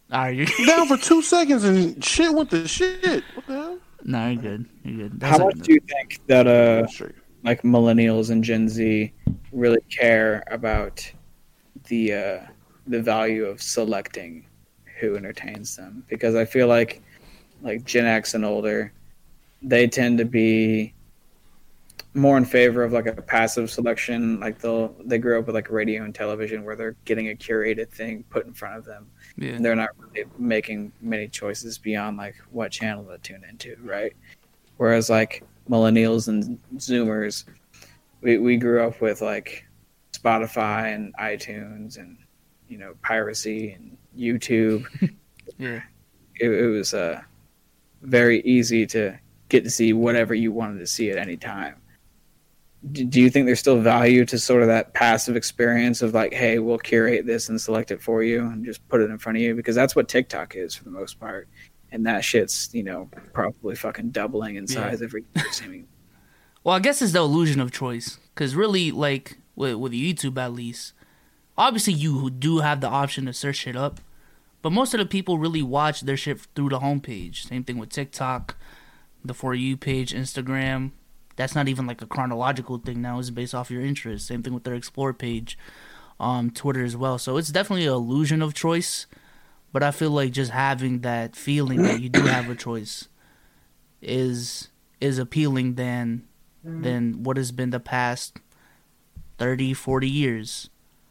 Are you? Down for 2 seconds and shit went to shit. What the hell? No, you're good. You're good. How much do you think that Straight. like millennials and Gen Z really care about the value of selecting who entertains them? Because I feel like Gen X and older, they tend to be more in favor of like a passive selection. Like they grew up with like radio and television where they're getting a curated thing put in front of them. Yeah. And they're not really making many choices beyond like what channel to tune into, right? Whereas like millennials and Zoomers, we grew up with like Spotify and iTunes and piracy and YouTube. Yeah. It was very easy to get to see whatever you wanted to see at any time. Do you think there's still value to sort of that passive experience of like, hey, we'll curate this and select it for you and just put it in front of you? Because that's what TikTok is for the most part. And that shit's, probably fucking doubling in size every year. Well, I guess it's the illusion of choice. Because really, like, with YouTube at least, obviously you do have the option to search shit up. But most of the people really watch their shit through the homepage. Same thing with TikTok, the For You page, Instagram. That's not even like a chronological thing now. It's based off your interests. Same thing with their Explore page, Twitter as well. So it's definitely an illusion of choice. But I feel like just having that feeling that you do have a choice is appealing than what has been the past 30, 40 years.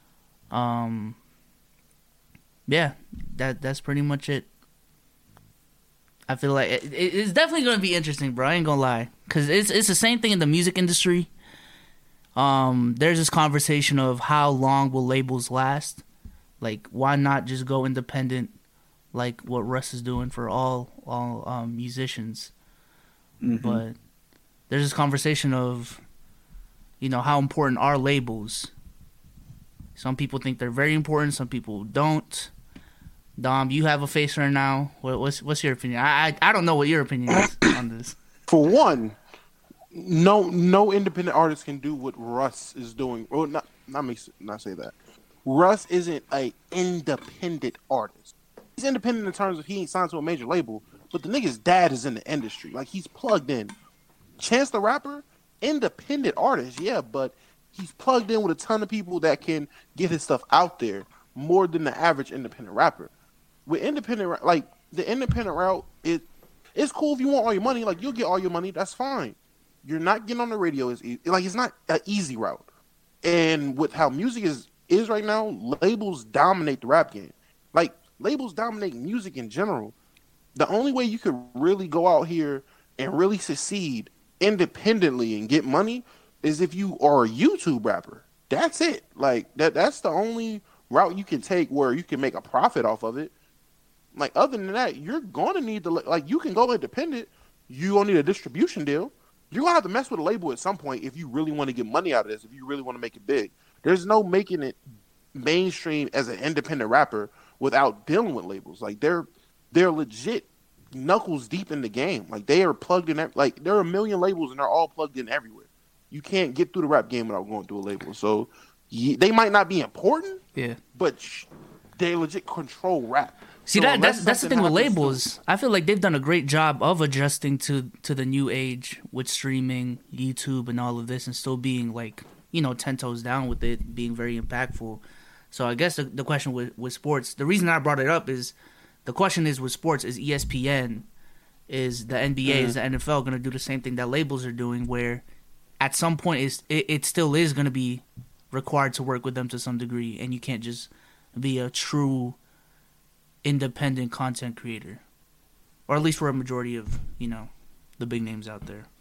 Yeah, that's pretty much it. I feel like it's definitely going to be interesting, bro. I ain't going to lie. Because it's the same thing in the music industry. There's this conversation of how long will labels last. Like, why not just go independent like what Russ is doing for all musicians? Mm-hmm. But there's this conversation of, how important are labels. Some people think they're very important. Some people don't. Dom, you have a face right now. What's your opinion? I don't know what your opinion is on this. For one, no independent artist can do what Russ is doing. Well, not say that. Russ isn't an independent artist. He's independent in terms of he ain't signed to a major label, but the nigga's dad is in the industry. Like, he's plugged in. Chance the Rapper, independent artist, yeah, but he's plugged in with a ton of people that can get his stuff out there more than the average independent rapper. With independent, like, the independent route, it's cool if you want all your money. Like, you'll get all your money. That's fine. You're not getting on the radio. It's not an easy route. And with how music is right now, labels dominate the rap game. Like, labels dominate music in general. The only way you could really go out here and really succeed independently and get money is if you are a YouTube rapper. That's it. Like, that's the only route you can take where you can make a profit off of it. Like, other than that, you're going to need to, like, you can go independent. You don't need a distribution deal. You're going to have to mess with a label at some point if you really want to get money out of this, if you really want to make it big. There's no making it mainstream as an independent rapper without dealing with labels. Like, they're legit knuckles deep in the game. Like, they are plugged in. Like, there are a million labels and they're all plugged in everywhere. You can't get through the rap game without going through a label. So they might not be important, Yeah. but they legit control rap. See, So that's the thing with happens labels. I feel like they've done a great job of adjusting to the new age with streaming, YouTube, and all of this, and still being, like, 10 toes down with it, being very impactful. So I guess the question with sports, the reason I brought it up is, the question is with sports, is ESPN, is the NBA, is the NFL going to do the same thing that labels are doing, where at some point it still is going to be required to work with them to some degree, and you can't just be a true independent content creator, or at least for a majority of the big names out there.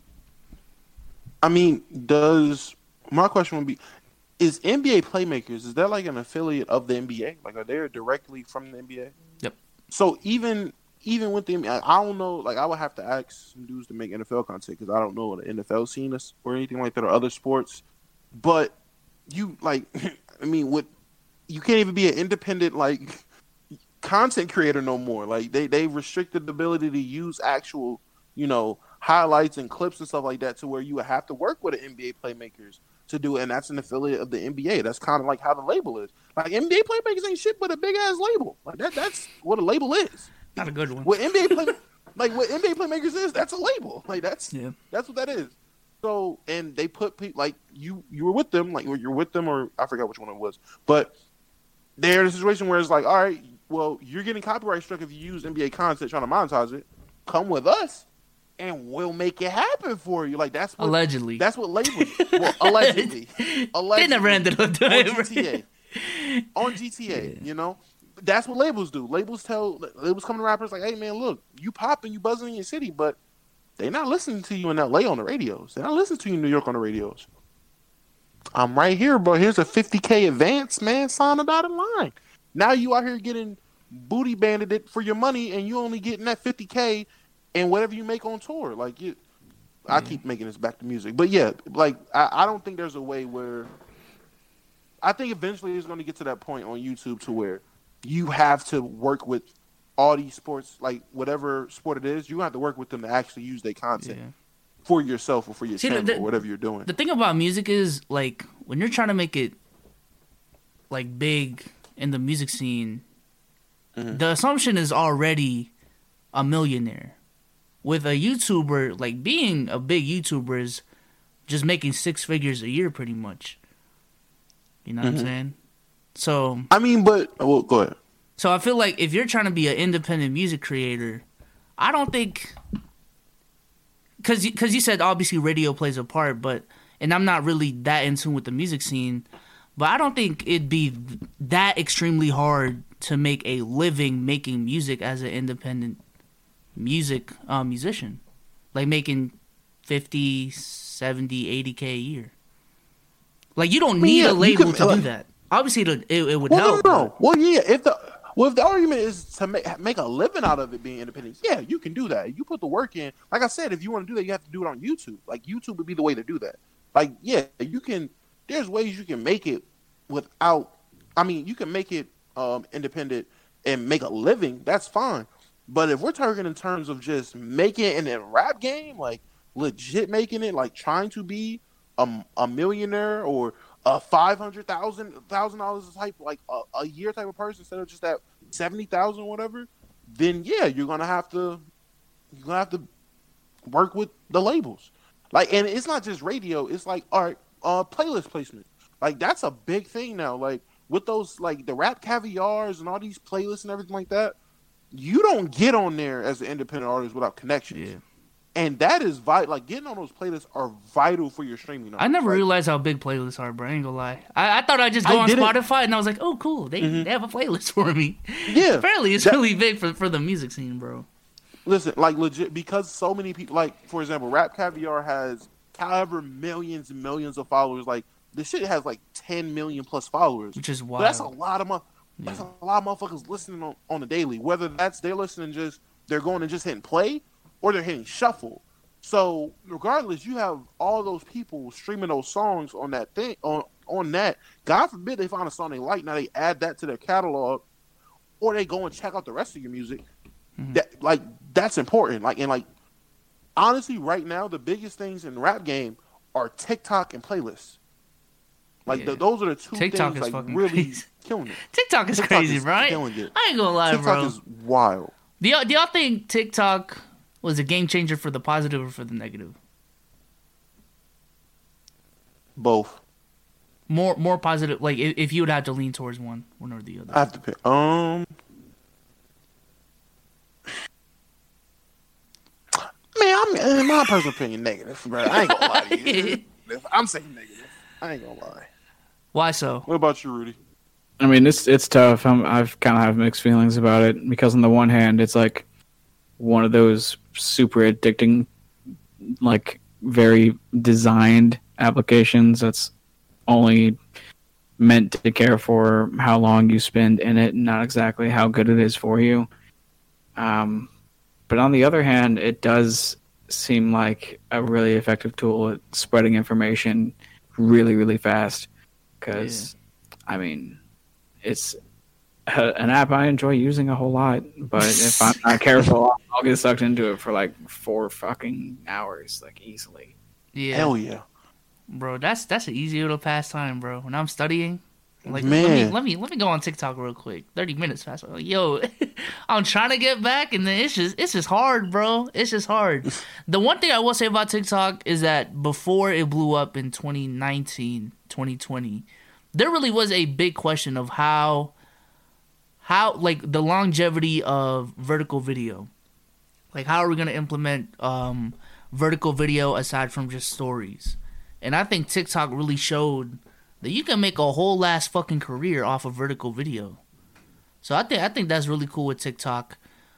I mean, my question would be, is NBA Playmakers, is that like an affiliate of the NBA? Like, are they directly from the NBA? Yep. So even with the NBA, I don't know. Like, I would have to ask some dudes to make NFL content because I don't know what the NFL scene is or anything like that or other sports. But you, like, I mean, you can't even be an independent, like, content creator no more. Like, they restricted the ability to use actual, highlights and clips and stuff like that, to where you would have to work with an NBA Playmakers to do it, and that's an affiliate of the NBA. That's kind of like how the label is. Like NBA playmakers ain't shit but a big ass label. Like that's what a label is. Not a good one. What NBA playmakers is, that's a label. Like that's what that is. So, and they put people like you were with them, like you're with them, or I forgot which one it was, but they're in a situation where it's like, all right, well, you're getting copyright struck if you use NBA content trying to monetize it. Come with us, and we'll make it happen for you. Like that's what, allegedly. That's what labels. Well, allegedly. They never ended up doing it. On GTA, you know, that's what labels do. Labels come to rappers like, hey man, look, you popping, you buzzing in your city, but they're not listening to you in LA on the radios. They're not listening to you in New York on the radios. I'm right here, bro. Here's a $50K advance, man. Sign the dotted line. Now you out here getting booty banded for your money, and you only getting that $50K and whatever you make on tour. Like you, I keep making this back to music, but yeah, like I don't think there's a way where. I think eventually it's going to get to that point on YouTube to where you have to work with all these sports, like whatever sport it is, you have to work with them to actually use their content for yourself or for your channel or whatever you're doing. The thing about music is, like, when you're trying to make it, like, big in the music scene, the assumption is already a millionaire. With a YouTuber, like, being a big YouTuber is just making 6 figures a year pretty much. You know what I'm saying? So I mean, but well, go ahead. So I feel like if you're trying to be an independent music creator, I don't think, because you said obviously radio plays a part, and I'm not really that in tune with the music scene, but I don't think it'd be that extremely hard to make a living making music as an independent musician, like making 50, 70, 80K a year. Like, you don't need a label to do that. Obviously, it would help. No. Well, yeah. If the argument is to make a living out of it being independent, yeah, you can do that. You put the work in. Like I said, if you want to do that, you have to do it on YouTube. Like, YouTube would be the way to do that. Like, yeah, you can. There's ways you can make it without. I mean, you can make it independent and make a living. That's fine. But if we're talking in terms of just making it in a rap game, like legit making it, like trying to be a millionaire or a $500,000 type, like a year type of person instead of just that 70,000 or whatever, then yeah, you're gonna have to work with the labels. Like, and it's not just radio; it's like playlist placement. Like that's a big thing now. Like with those, like the Rap Caviars and all these playlists and everything like that, you don't get on there as an independent artist without connections. Yeah. And that is vital. Like, getting on those playlists are vital for your streaming. I never realized how big playlists are, bro. I ain't gonna lie. I thought I'd just go on Spotify and I was like, oh, cool. They have a playlist for me. Yeah. Apparently, it's really big for the music scene, bro. Listen, like, legit, because so many people, like, for example, Rap Caviar has however millions and millions of followers. Like, this shit has, like, 10 million plus followers. Which is wild. So that's a lot of That's a lot of motherfuckers listening on the daily. Whether that's they're listening they're going and just hitting play, or they're hitting shuffle. So regardless, you have all those people streaming those songs on that thing on that. God forbid they find a song they like. Now they add that to their catalog, or they go and check out the rest of your music. That's important. Like honestly, right now the biggest things in the rap game are TikTok and playlists. Like those are the two TikTok things is like really crazy. Killing it. TikTok is crazy, right? I ain't gonna lie, TikTok bro. is wild. Do y'all think TikTok was a game changer for the positive or for the negative? Both. More positive. Like if you would have to lean towards one or the other. I have to pick. Man, my personal opinion, negative, bro. I ain't gonna lie to you. I'm saying negative. I ain't gonna lie. Why so? What about you, Rudy? I mean, it's tough. I've kind of have mixed feelings about it because on the one hand, it's like one of those super addicting, like very designed applications that's only meant to care for how long you spend in it, not exactly how good it is for you. But on the other hand, it does seem like a really effective tool at spreading information really, really fast. Because, I mean, it's an app I enjoy using a whole lot, but if I'm not careful, I'll get sucked into it for like 4 fucking hours, like easily. Yeah. Hell yeah. Bro, that's an easy little pastime, bro. When I'm studying, like Man. let me go on TikTok real quick. 30 minutes fast. Like, yo, I'm trying to get back, and then it's just hard, bro. It's just hard. The one thing I will say about TikTok is that before it blew up in 2019, 2020, there really was a big question of how like the longevity of vertical video. Like, how are we gonna implement vertical video aside from just stories? And I think TikTok really showed that you can make a whole last fucking career off of vertical video. So I think that's really cool with TikTok.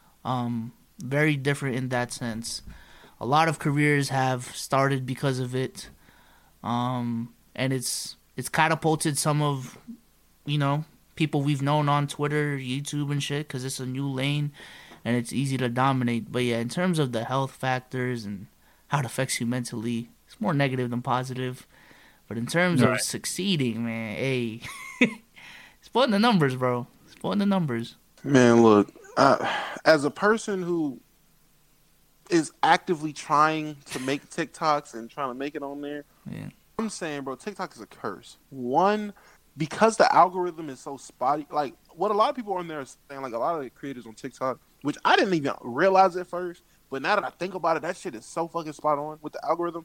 Very different in that sense. A lot of careers have started because of it. And it's catapulted some of, people we've known on Twitter, YouTube and shit, because it's a new lane and it's easy to dominate. But yeah, in terms of the health factors and how it affects you mentally, it's more negative than positive. But in terms of succeeding, man, hey, it's putting the numbers, bro. It's putting the numbers. Man, look, as a person who is actively trying to make TikToks and trying to make it on there, Yeah. I'm saying, bro, TikTok is a curse. One, because the algorithm is so spotty. Like, what a lot of people on there are saying, like, a lot of the creators on TikTok, which I didn't even realize at first, but now that I think about it, that shit is so fucking spot on with the algorithm.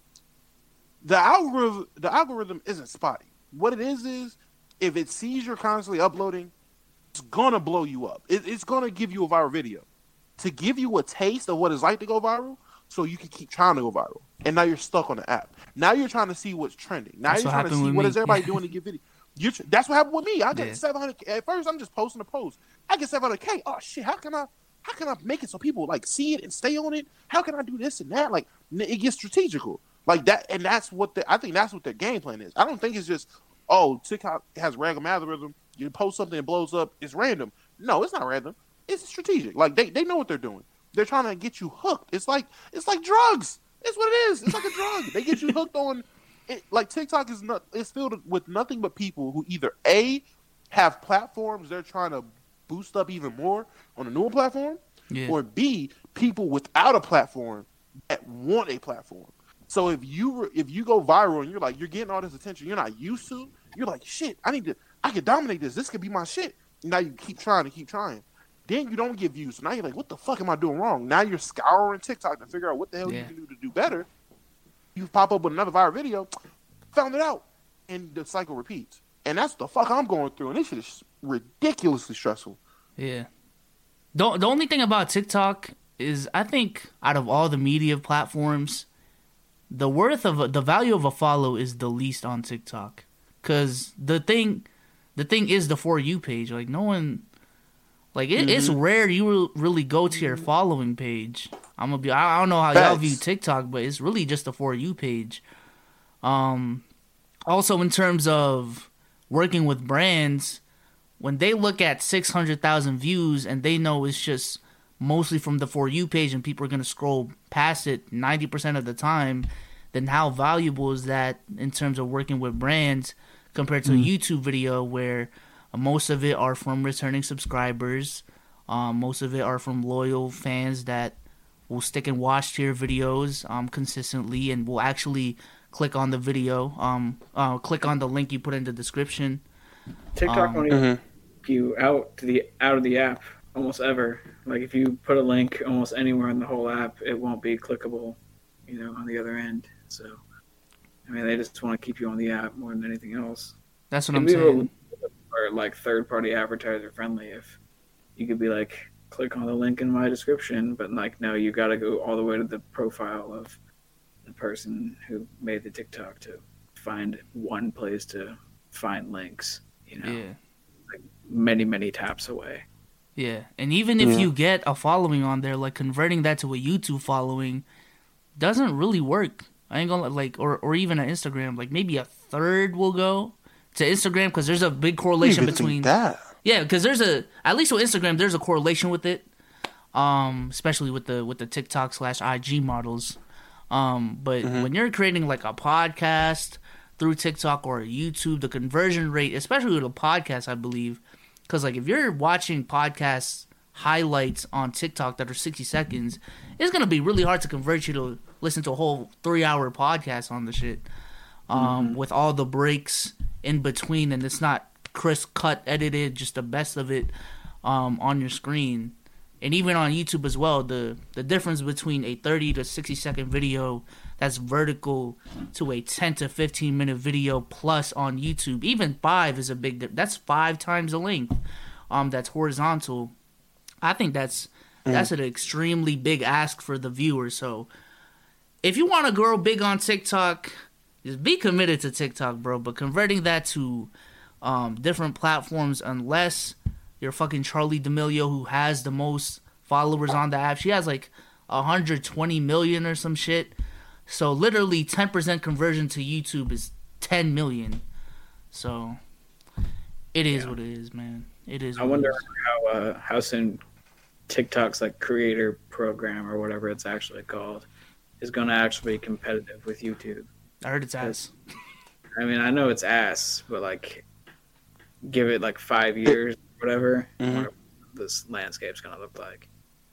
The algorithm isn't spotty. What it is if it sees you're constantly uploading, it's gonna blow you up. It's gonna give you a viral video to give you a taste of what it's like to go viral, so you can keep trying to go viral. And now you're stuck on the app. Now you're trying to see what's trending. Now you're trying to see what is everybody doing to get video. That's what happened with me. I get 700. At first, I'm just posting a post. I get 700K. Oh shit! How can I make it so people like see it and stay on it? How can I do this and that? Like, it gets strategical. Like that, and that's what I think that's what their game plan is. I don't think it's just, TikTok has random algorithm. You post something and blows up. It's random. No, it's not random. It's strategic. Like they know what they're doing. They're trying to get you hooked. It's like drugs. It's what it is. It's like a drug. They get you hooked on it. Like TikTok it's filled with nothing but people who either A, have platforms they're trying to boost up even more on a newer platform, or B, people without a platform that want a platform. So if you go viral and you're getting all this attention you're not used to, you're like, shit, I can dominate this. This could be my shit. And now you keep trying. Then you don't get views. So now you're like, what the fuck am I doing wrong? Now you're scouring TikTok to figure out what the hell you can do to do better. You pop up with another viral video, found it out, and the cycle repeats. And that's the fuck I'm going through. And this shit is ridiculously stressful. Yeah. The only thing about TikTok is I think out of all the media platforms, the value of a follow is the least on TikTok, because the thing is the For You page. Like no one, like it's rare you will really go to your following page. I don't know how y'all view TikTok, but it's really just the For You page. Also in terms of working with brands, when they look at 600,000 views and they know it's just mostly from the For You page and people are going to scroll past it 90% of the time, then how valuable is that in terms of working with brands compared to a YouTube video where most of it are from returning subscribers, most of it are from loyal fans that will stick and watch your videos consistently and will actually click on the video, click on the link you put in the description. TikTok won't even keep you out of the app almost ever. Like if you put a link almost anywhere in the whole app, it won't be clickable, on the other end. So, I mean, they just want to keep you on the app more than anything else. That's what I'm saying. Or like third-party advertiser friendly. If you could be like, click on the link in my description, but like, no, you got to go all the way to the profile of the person who made the TikTok to find one place to find links. Yeah. Like many, many taps away. Yeah, and even if you get a following on there, like converting that to a YouTube following doesn't really work. I ain't gonna or even an Instagram. Like maybe a third will go to Instagram because there's a big correlation between that. Yeah, because at least with Instagram there's a correlation with it, especially with the TikTok/IG models. But when you're creating like a podcast through TikTok or YouTube, the conversion rate, especially with a podcast, I believe. Because, like, if you're watching podcast highlights on TikTok that are 60 seconds, it's going to be really hard to convert you to listen to a whole 3-hour podcast on the shit. with all the breaks in between, and it's not crisp cut edited, just the best of it on your screen. And even on YouTube as well, the difference between a 30 to 60 second video that's vertical to a 10 to 15 minute video plus on YouTube, even 5 is a big, that's 5 times the length that's horizontal. I think that's an extremely big ask for the viewer. So if you want to grow big on TikTok, just be committed to TikTok, bro. But converting that to different platforms, unless you're fucking Charlie D'Amelio, who has the most followers on the app. She has like 120 million or some shit. So literally 10% conversion to YouTube is 10 million. So it is what it is, man. It is. I wonder how soon TikTok's like creator program or whatever it's actually called is going to actually be competitive with YouTube. I heard it's ass. I mean, I know it's ass, but like, give it like 5 years, whatever. What this landscape's going to look like.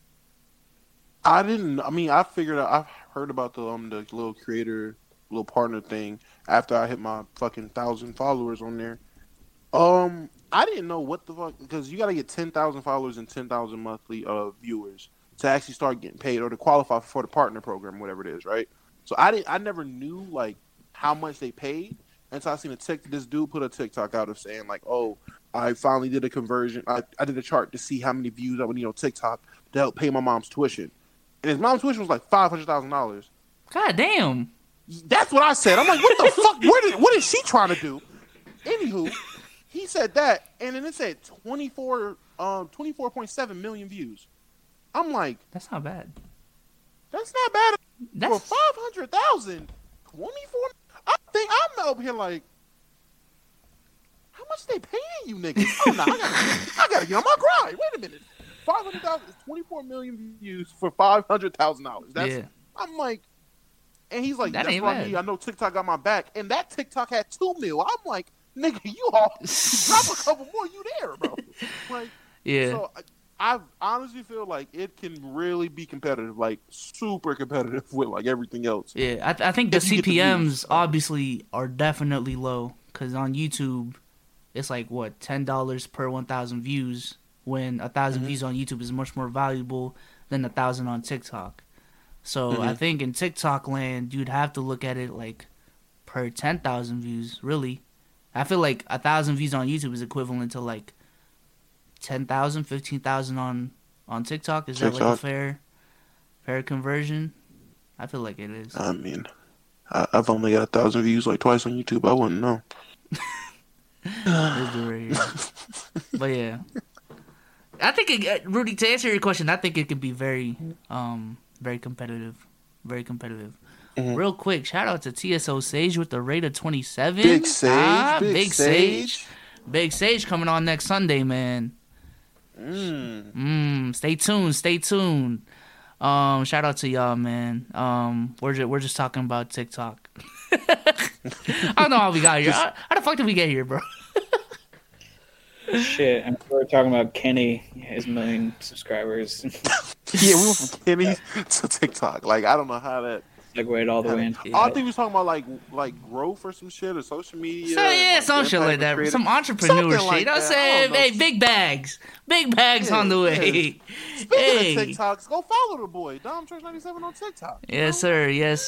I figured out. I heard about the little creator, little partner thing after I hit my fucking 1,000 followers on there. I didn't know what the fuck, because you got to get 10,000 followers and 10,000 monthly viewers to actually start getting paid or to qualify for the partner program, whatever it is, right? So I never knew like how much they paid until I seen this dude put a TikTok out of saying like, oh, I finally did a conversion. I did a chart to see how many views I would need on TikTok to help pay my mom's tuition. And his mom's tuition was like $500,000. God damn. That's what I said. I'm like, what the fuck? What is she trying to do? Anywho, he said that, and then it said 24.7 million views. I'm like, that's not bad. That's not bad for 500,000. 24. I think I'm over here like, how much they paying you niggas? Oh no, I gotta get on my grind. Wait a minute. 500,000 is 24 million views for $500,000. That's I'm like, and he's like, that's what I mean. I know TikTok got my back, and that TikTok had 2 mil. I'm like, nigga, you all drop a couple more, you there, bro? Like, So I honestly feel like it can really be competitive, like super competitive with like everything else. Yeah, I think the CPMs obviously are definitely low because on YouTube, it's like what $10 per 1,000 views. When 1,000 views on YouTube is much more valuable than 1,000 on TikTok. So I think in TikTok land, you'd have to look at it like per 10,000 views, really. I feel like 1,000 views on YouTube is equivalent to like 10,000, 15,000 on TikTok. Is that like a fair conversion? I feel like it is. I mean, I've only got 1,000 views like twice on YouTube. I wouldn't know. But yeah. I think, Rudy, to answer your question, I think it could be very competitive. Very competitive. Real quick, shout out to TSO Sage with the rate of 27. Big Sage. Big Sage. Big Sage coming on next Sunday, man. Stay tuned. Shout out to y'all, man. We're just talking about TikTok. I don't know how we got here. How the fuck did we get here, bro? Shit, I'm sure we're talking about Kenny, his 1 million subscribers. Yeah, we went from Kenny to TikTok. Like, I don't know how that segued all the way in. I think we was talking about like growth or some shit or social media. So yeah, some shit like that. Some entrepreneur shit. You know what I'm saying? Hey, big bags on the way. Yeah. Speaking of TikToks, go follow the boy, Dom Church 97 on TikTok. Yes, sir.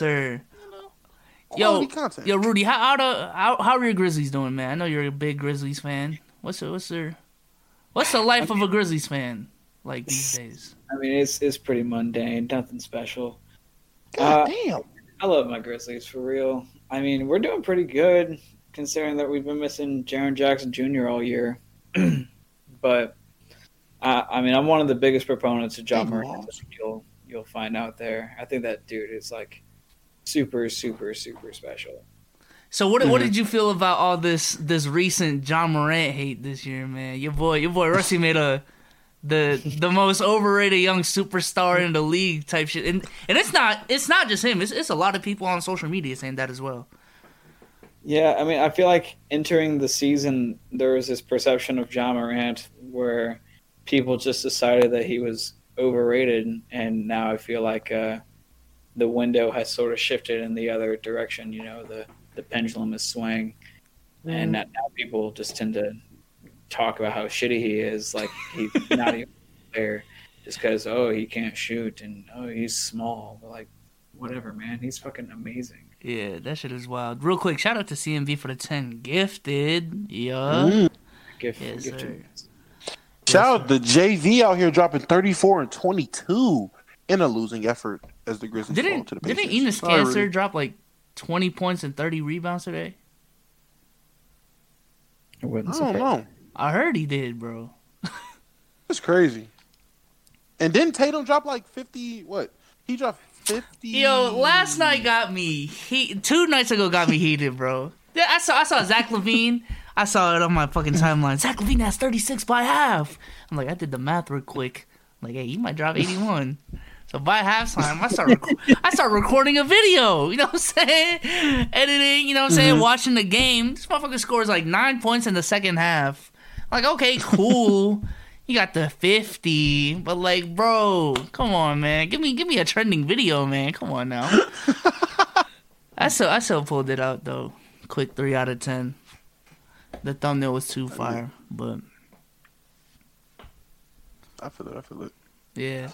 Yo, Rudy, how are your Grizzlies doing, man? I know you're a big Grizzlies fan. What's the life of a Grizzlies fan like these days? I mean, it's pretty mundane, nothing special. God damn. I love my Grizzlies for real. I mean, we're doing pretty good considering that we've been missing Jaren Jackson Jr. all year. But I mean, I'm one of the biggest proponents of Ja Morant. You'll find out there. I think that dude is like super, super, super special. So what did you feel about all this recent Ja Morant hate this year, man? Your boy Rusty made the most overrated young superstar in the league type shit, and it's not just him. It's a lot of people on social media saying that as well. Yeah, I mean, I feel like entering the season there was this perception of Ja Morant where people just decided that he was overrated, and now I feel like the window has sort of shifted in the other direction. You know, the the pendulum is swaying, and now people just tend to talk about how shitty he is, like he's not even there, just because he can't shoot and he's small. But like, whatever, man, he's fucking amazing. Yeah, that shit is wild. Real quick, shout out to CMV for the 10 gifted. Yeah. Gifted. Shout out to JV out here dropping 34 and 22 in a losing effort as the Grizzlies fall to the Pacers. Didn't Enes Kanter drop like 20 points and 30 rebounds today? I don't know. I heard he did, bro. That's crazy. And didn't Tatum drop like 50? What? He dropped 50. Yo, last night got me. 2 nights ago got me heated, bro. Yeah, I saw Zach LaVine. I saw it on my fucking timeline. Zach LaVine has 36 by half. I'm like, I did the math real quick. I'm like, hey, he might drop 81. So by halftime, I start recording a video. You know what I'm saying? Editing. You know what I'm saying? Watching the game. This motherfucker scores like 9 points in the second half. I'm like, okay, cool. You got the 50, but like, bro, come on, man. Give me a trending video, man. Come on now. I still pulled it out though. Quick 3 out of 10. The thumbnail was too fire, but I feel it. Yeah.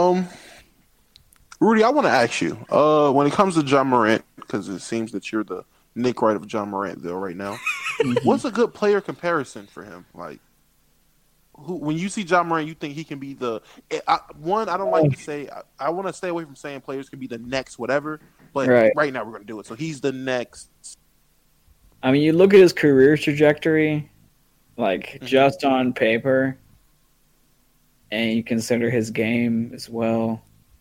Rudy, I want to ask you. When it comes to Ja Morant, because it seems that you're the Nick Wright of Ja Morantville right now. What's a good player comparison for him? Like, when you see Ja Morant, you think he can be the one? I don't like to say. I want to stay away from saying players can be the next whatever. But right now we're going to do it. So he's the next. I mean, you look at his career trajectory, like just on paper, and you consider his game as well.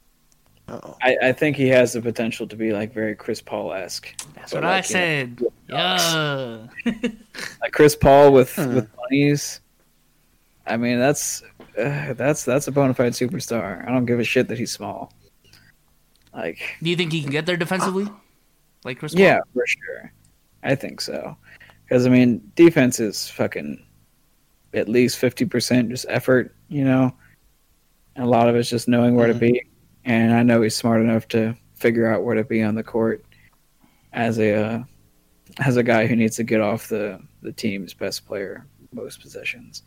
I think he has the potential to be like very Chris Paul-esque. That's what I said. Yeah. Like Chris Paul with bunnies. I mean, that's a bona fide superstar. I don't give a shit that he's small. Like, do you think he can get there defensively, like Chris Paul? Yeah, for sure. I think so. Because I mean, defense is fucking at least 50% just effort, you know, and a lot of it's just knowing where to be. And I know he's smart enough to figure out where to be on the court as a guy who needs to get off the team's best player most possessions.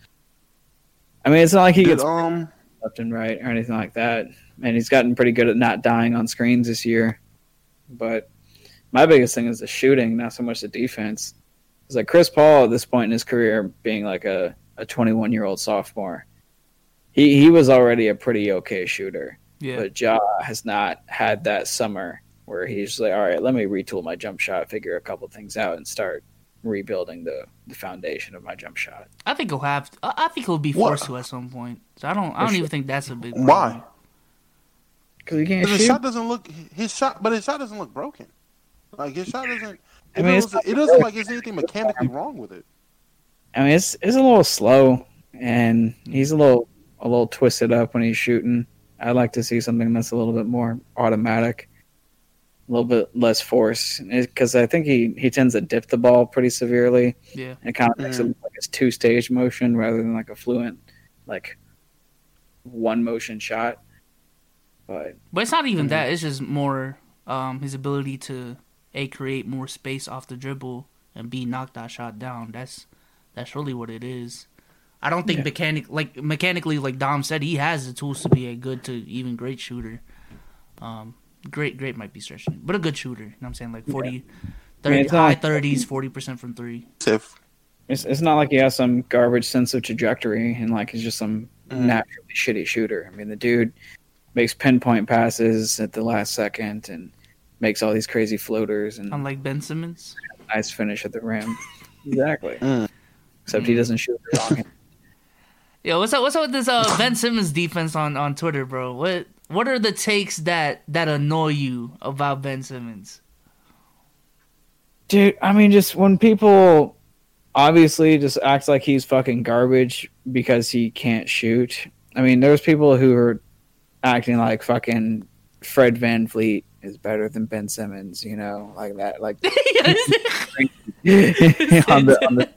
I mean, it's not like he gets left and right or anything like that. And he's gotten pretty good at not dying on screens this year. But my biggest thing is the shooting, not so much the defense. It's like Chris Paul at this point in his career being like a 21-year-old sophomore. He was already a pretty okay shooter. Yeah. But Ja has not had that summer where he's like, all right, let me retool my jump shot, figure a couple things out, and start rebuilding the foundation of my jump shot. I think he'll have. I think he'll be forced to at some point. So I don't even think that's a big problem. Why? Because he can't shoot. His shot doesn't look doesn't look broken. Like his shot doesn't. It doesn't like there's anything mechanically wrong with it. I mean, it's a little slow, and he's a little twisted up when he's shooting. I'd like to see something that's a little bit more automatic, a little bit less force, because I think he tends to dip the ball pretty severely. Yeah, and it kind of makes it look like it's 2-stage motion rather than like a fluent, like one motion shot. But it's not even that. It's just more his ability to create more space off the dribble and knock that shot down. That's really what it is. I don't think mechanically, like Dom said, he has the tools to be a good to even great shooter. Great might be stretching, but a good shooter. You know what I'm saying? Like 40, 30, high 30s, 40% from three. It's not like he has some garbage sense of trajectory and like he's just some naturally shitty shooter. I mean, the dude makes pinpoint passes at the last second and makes all these crazy floaters. And unlike Ben Simmons, nice finish at the rim. Exactly. Except he doesn't shoot the rocket. Yo, what's up with this Ben Simmons defense on Twitter, bro? What are the takes that annoy you about Ben Simmons? Dude, I mean, just when people obviously just act like he's fucking garbage because he can't shoot. I mean, there's people who are acting like fucking Fred VanVleet is better than Ben Simmons, you know, like that, like on the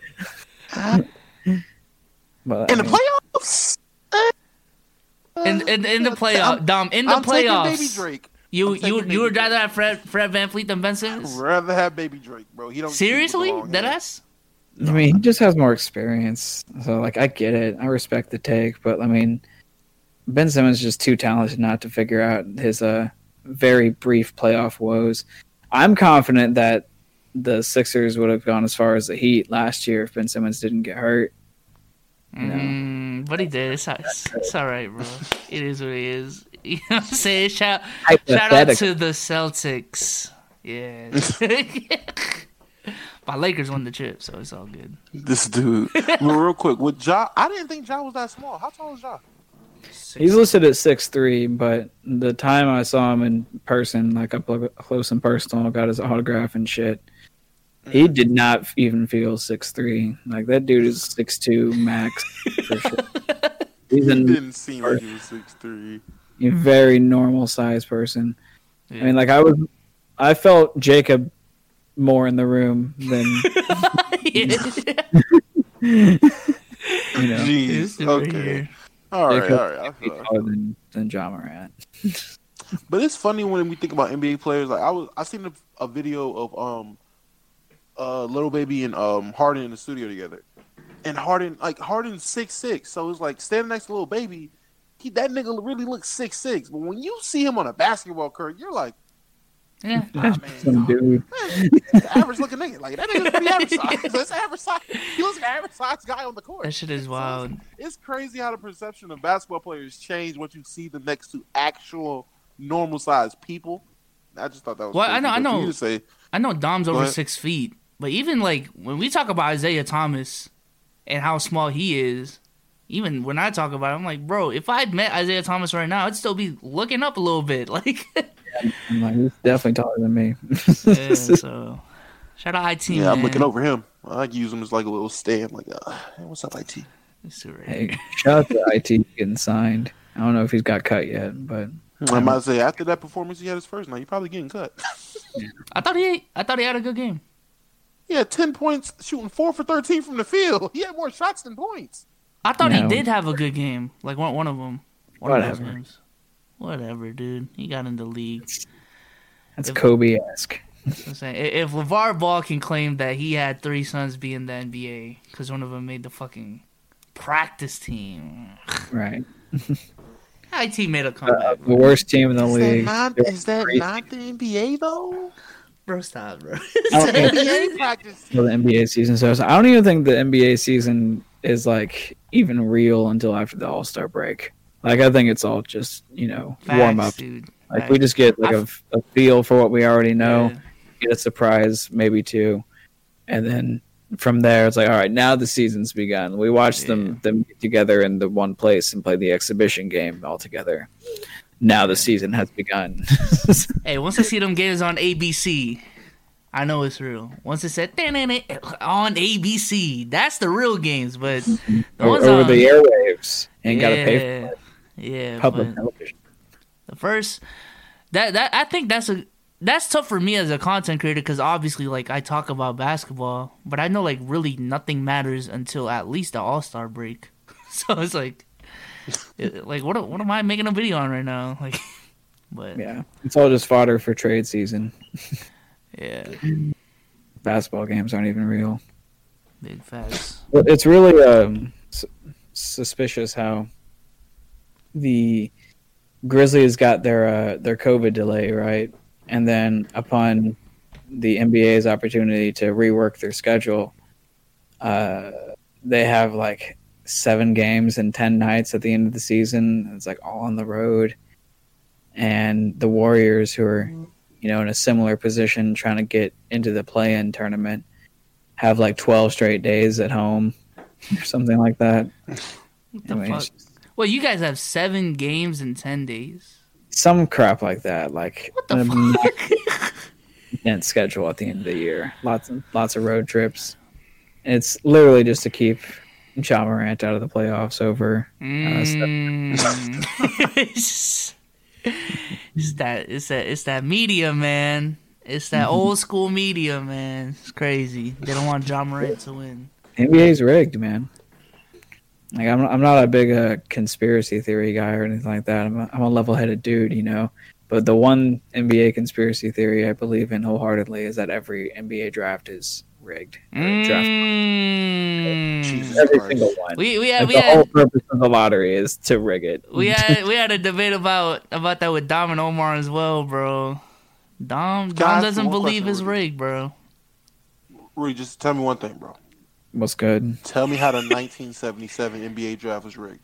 but, in the playoffs. In the playoff, Dom. In the playoffs, Baby Drake You taking you Baby you would Drake. rather have Fred VanVleet than Ben I'd Simmons? rather have Baby Drake, bro. He don't Seriously? That Deadass? I mean, he just has more experience. So, like, I get it. I respect the take. But, I mean, Ben Simmons is just too talented not to figure out his very brief playoff woes. I'm confident that the Sixers would have gone as far as the Heat last year if Ben Simmons didn't get hurt. But he did. It's all right, bro. It is what it is. You know what I'm saying? Shout out to the Celtics. Yeah. My Lakers won the chip, so it's all good. This dude. Well, real quick, with Ja, I didn't think Ja was that small. How tall is Ja? He's listed at 6'3", but the time I saw him in person, like up close and personal, got his autograph and shit, he did not even feel 6'3". Like, that dude is 6'2" max for sure. He's He didn't seem like he was 6'3". a very normal sized person. Yeah. I mean, like, I felt Jacob more in the room than you know. Jeez. Okay. All right. I feel that. Taller than Ja Morant. But it's funny when we think about NBA players. Like I seen a video of Little Baby and Harden in the studio together, and Harden's 6'6", so it's like standing next to Little Baby. That nigga really looks 6'6", but when you see him on a basketball court, you're like, yeah. Some dude. It's an average looking nigga. Like that nigga's pretty average size. It's average size. He looks like an average size guy on the court. That shit is wild. It's crazy how the perception of basketball players change once you see them next to actual normal sized people. I just thought that was Well, crazy. I But for know. you to say, I know Dom's Go over ahead. 6 feet, but even like when we talk about Isaiah Thomas and how small he is, even when I talk about it, I'm like, bro, if I'd met Isaiah Thomas right now, I'd still be looking up a little bit. Like, I'm like, he's definitely taller than me. yeah, so shout out IT. yeah, man. I'm looking over him. I like use him as like a little stand. Like, hey, what's up, IT? It's too right. Hey, shout out to IT getting signed. I don't know if he's got cut yet, but I might say after that performance, he had his first night. He probably getting cut. I thought he had a good game. He had 10 points, shooting 4 for 13 from the field. He had more shots than points. I thought he No. did have a good game. Like one of them. One of those Whatever. games. Whatever, dude. He got in the league. that's Kobe-esque. I'm saying, if LeVar Ball can claim that he had 3 sons be in the NBA because one of them made the fucking practice team, Right. IT made a comeback. The worst team in the Is league. that not the NBA though? Bro, stop, bro. NBA practice. For the NBA season. So I don't even think the NBA season is like even real until after the All-Star break. Like, I think it's all just, warm up. dude. Like, Facts. we just get like a feel for what we already know, Yeah. get a surprise, maybe two, and then from there it's like, all right, now the season's begun. We watch them get together in the one place and play the exhibition game all together. Now the season has begun. Hey, once I see them games on ABC, I know it's real. Once it said on ABC, that's the real games. But the ones Over on, the airwaves, ain't gotta pay for it. Yeah, Public but television. the first that I think that's tough for me as a content creator because obviously like I talk about basketball, but I know like really nothing matters until at least the All-Star break. So it's like what am I making a video on right now? Like, but Yeah, it's all just fodder for trade season. yeah, Basketball games aren't even real. big facts. But it's really suspicious how the Grizzlies got their COVID delay, right? And then upon the NBA's opportunity to rework their schedule, they have like 7 games and 10 nights at the end of the season. It's like all on the road. And the Warriors, who are, in a similar position trying to get into the play-in tournament, have like 12 straight days at home or something like that. What the Anyway, fuck? Well, you guys have 7 games in 10 days. some crap like that. Like What the fuck? intense schedule at the end of the year. Lots of road trips. It's literally just to keep Ja Morant out of the playoffs over. It's that media, man. It's that old school media, man. It's crazy. They don't want Ja Morant to win. NBA's rigged, man. Like I'm not a big conspiracy theory guy or anything like that. I'm a level-headed dude, But the one NBA conspiracy theory I believe in wholeheartedly is that every NBA draft is rigged. Jesus Every Christ. single one. We The whole purpose of the lottery is to rig it. we had a debate about that with Dom and Omar as well, bro. Dom Can I ask you doesn't one believe question, it's Rudy? rigged, bro. Rudy, just tell me one thing, bro. What's good? Tell me how the 1977 NBA draft was rigged.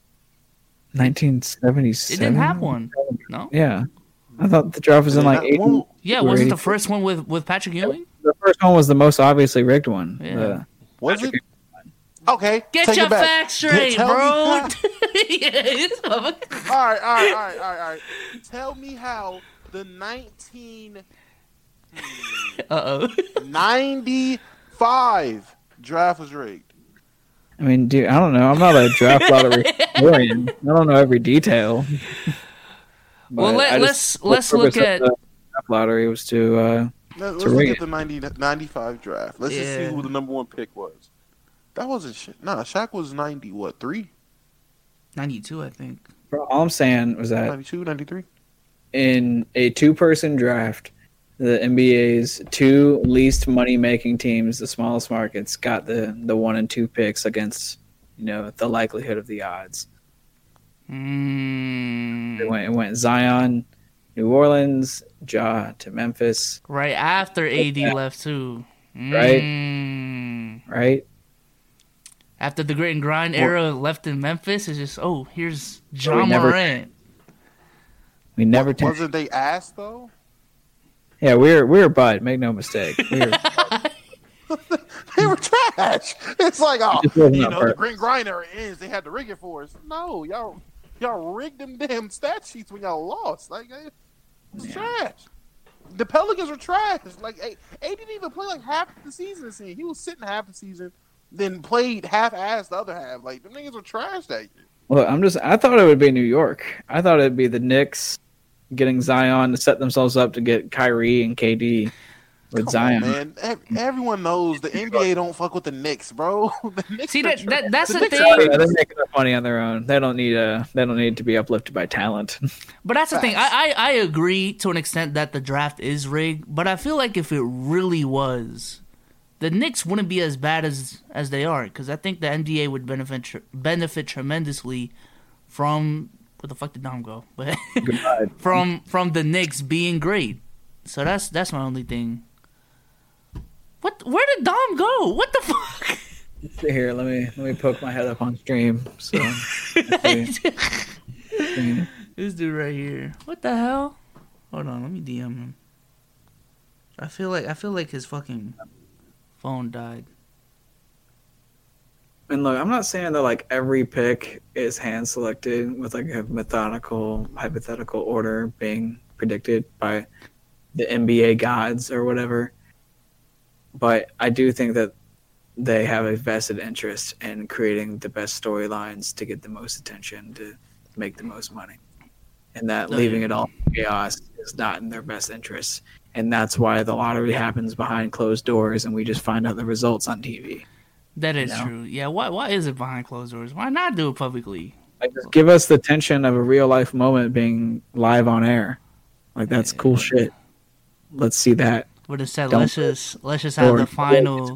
1977. It didn't have one. No. Yeah, I thought the draft was in like 80. Yeah, or wasn't the 82. first one with Patrick Ewing? The first one was the most obviously rigged one. Yeah. Was it? Okay. Get take your it back. facts straight, Tell me bro. how- All right. Tell me how the 1995 draft was rigged. I mean, dude, I don't know. I'm not a draft lottery historian. I don't know every detail. Well, But I let's the look purpose of at. the draft lottery was to Let's rig look it. at the 95 draft. Let's just see Yeah. who the number one pick was. That wasn't shit. Nah, Shaq was 3? 92, I think. all I'm saying was that 92, 93? in a two-person draft, the NBA's two least money-making teams, the smallest markets, got the 1 and 2 picks against, the likelihood of the odds. It went Zion, New Orleans, Ja to Memphis. Right after AD left too. Right? After the grit and grind era left in Memphis, it's just here's we John never- Morant. We never. Wasn't they asked though? Yeah, we're Bud. Make no mistake. We're, They were trash. It's like, It just wasn't on the purpose. green grind era ends. They had to rig it for us. No, y'all rigged them damn stat sheets when y'all lost. Like, it's trash. The Pelicans were trash. Like, A didn't even play like half the season this year. He was sitting half the season, then played half-ass the other half. Like, them niggas were trash that year. Look, I thought it would be New York. I thought it'd be the Knicks getting Zion to set themselves up to get Kyrie and KD with Come Zion. on, man. Everyone knows the NBA don't fuck with the Knicks, bro. The Knicks See are that's trash. the Knicks thing. are- Yeah, they're making enough money on their own. They don't need to be uplifted by talent. But that's the thing. I agree to an extent that the draft is rigged, but I feel like if it really was, the Knicks wouldn't be as bad as they are, because I think the NBA would benefit tremendously from where the fuck did Dom go? But Goodbye. from the Knicks being great. So that's my only thing. Where did Dom go? What the fuck? Here, let me poke my head up on stream. So This dude right here. What the hell? Hold on, let me DM him. I feel like his fucking phone died. And look, I'm not saying that like every pick is hand selected with like a methodical, hypothetical order being predicted by the NBA gods or whatever. But I do think that they have a vested interest in creating the best storylines to get the most attention, to make the most money. And that leaving it all in chaos is not in their best interest. And that's why the lottery happens behind closed doors and we just find out the results on TV. That is true. Yeah, why is it behind closed doors? Why not do it publicly? Like, just give us the tension of a real life moment being live on air. Like, that's cool shit. Let's see that. But instead, Don't let's just have the final.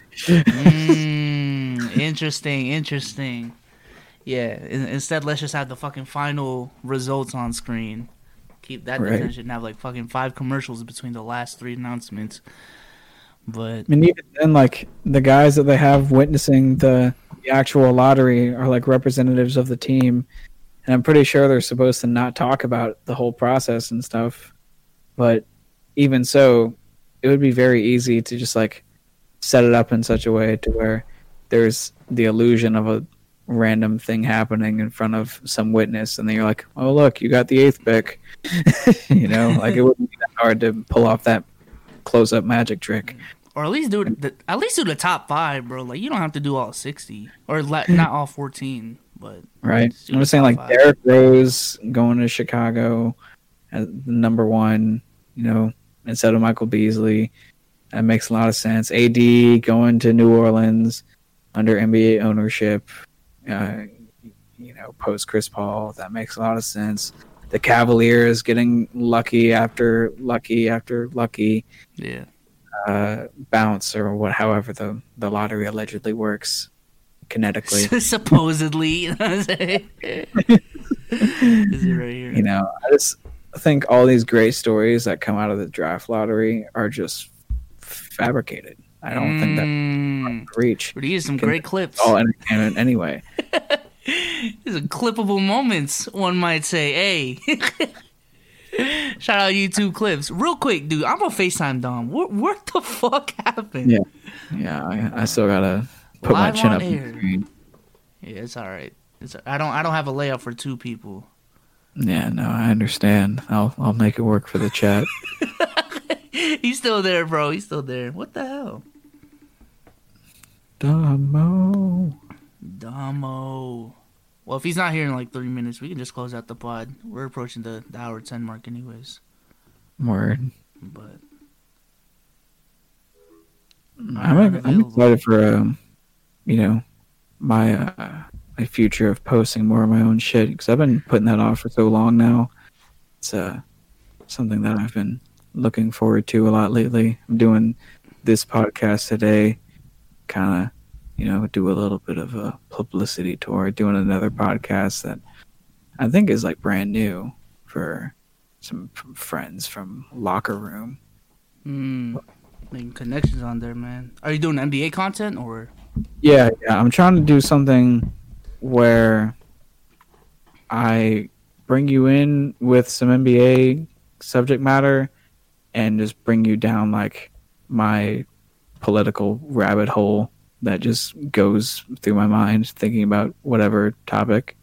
Interesting. Yeah. Instead, let's just have the fucking final results on screen. Keep that attention. And have like fucking 5 commercials between the last 3 announcements. But I mean, even then, like, the guys that they have witnessing the actual lottery are like representatives of the team, and I'm pretty sure they're supposed to not talk about the whole process and stuff. But even so, it would be very easy to just like set it up in such a way to where there's the illusion of a random thing happening in front of some witness, and then you're like, oh look, you got the 8th pick. Like, it wouldn't be that hard to pull off that close-up magic trick. or at least do the top 5, bro. Like, you don't have to do all 60 or not all 14, but Right. just do I'm the just saying, top like, 5. Derrick Rose going to Chicago as the number 1, instead of Michael Beasley. That makes a lot of sense. AD going to New Orleans under NBA ownership, post Chris Paul. That makes a lot of sense. the Cavaliers getting lucky after lucky after lucky. Yeah. Bounce or however the lottery allegedly works kinetically. Supposedly, you know what I'm saying? Is it right here? You know, I just think all these great stories that come out of the draft lottery are just fabricated. I don't think that reach. But these are some great clips. All entertainment anyway. These are clippable moments, one might say. Hey. Shout out YouTube clips. Real quick, dude, I'm on FaceTime Dom. What the fuck happened? Yeah, I still gotta put Live my chin on up on air. the screen. Yeah, it's all right. I don't have a layout for 2 people. Yeah, no, I understand. I'll make it work for the chat. He's still there, bro. He's still there. What the hell? Damo. Well, if he's not here in like 3 minutes, we can just close out the pod. We're approaching the hour 10 mark anyways. Word. But I'm excited for my future of posting more of my own shit because I've been putting that off for so long now. It's something that I've been looking forward to a lot lately. I'm doing this podcast today, kind of, do a little bit of a publicity tour, doing another podcast that I think is like brand new for some friends from Locker Room. Making connections on there, man. Are you doing NBA content or? Yeah. I'm trying to do something where I bring you in with some NBA subject matter and just bring you down like my political rabbit hole that just goes through my mind thinking about whatever topic.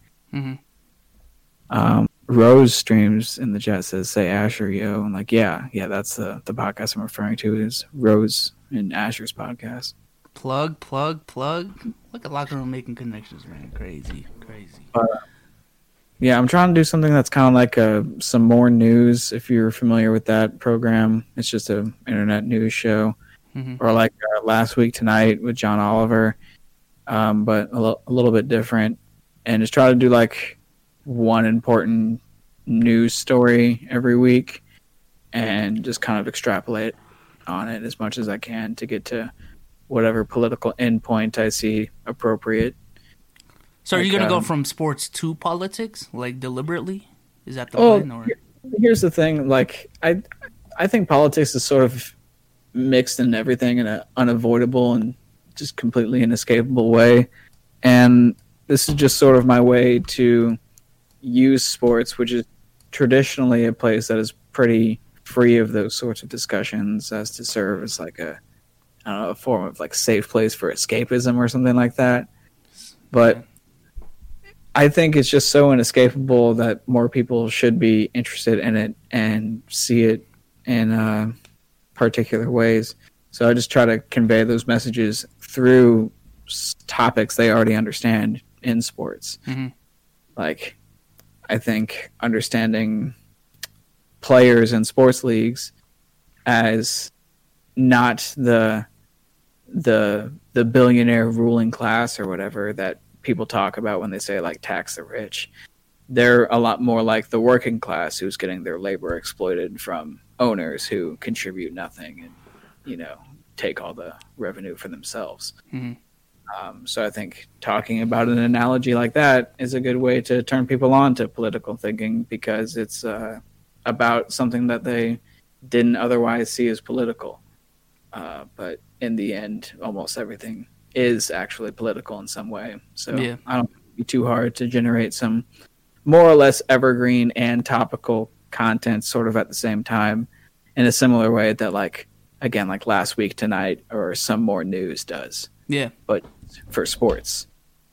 Mm-hmm. Rose streams in the chat says, "Say Asher, yo." I'm like, yeah, that's the podcast I'm referring to is Rose and Asher's podcast. Plug. Look at Locker Room making connections, man. Crazy. Yeah, I'm trying to do something that's kind of like some more news. If you're familiar with that program, it's just an internet news show. Mm-hmm. Or like Last Week Tonight with John Oliver, but a little bit different. And just try to do like one important news story every week and just kind of extrapolate on it as much as I can to get to whatever political endpoint I see appropriate. So are you going to go from sports to politics, like deliberately? Is that the plan? Or? Here's the thing. Like, I think politics is sort of mixed in everything in an unavoidable and just completely inescapable way. And this is just sort of my way to use sports, which is traditionally a place that is pretty free of those sorts of discussions, as to serve as like a form of like safe place for escapism or something like that. But I think it's just so inescapable that more people should be interested in it and see it in particular ways. So I just try to convey those messages through topics they already understand in sports. Mm-hmm. Like, I think understanding players in sports leagues as not the billionaire ruling class or whatever that people talk about when they say like tax the rich. They're a lot more like the working class who's getting their labor exploited from owners who contribute nothing and, take all the revenue for themselves. Mm-hmm. So I think talking about an analogy like that is a good way to turn people on to political thinking because it's about something that they didn't otherwise see as political. But in the end, almost everything is actually political in some way. So I don't think it'd be too hard to generate some more or less evergreen and topical content sort of at the same time in a similar way that like Last Week Tonight or Some More News does. Yeah. But for sports.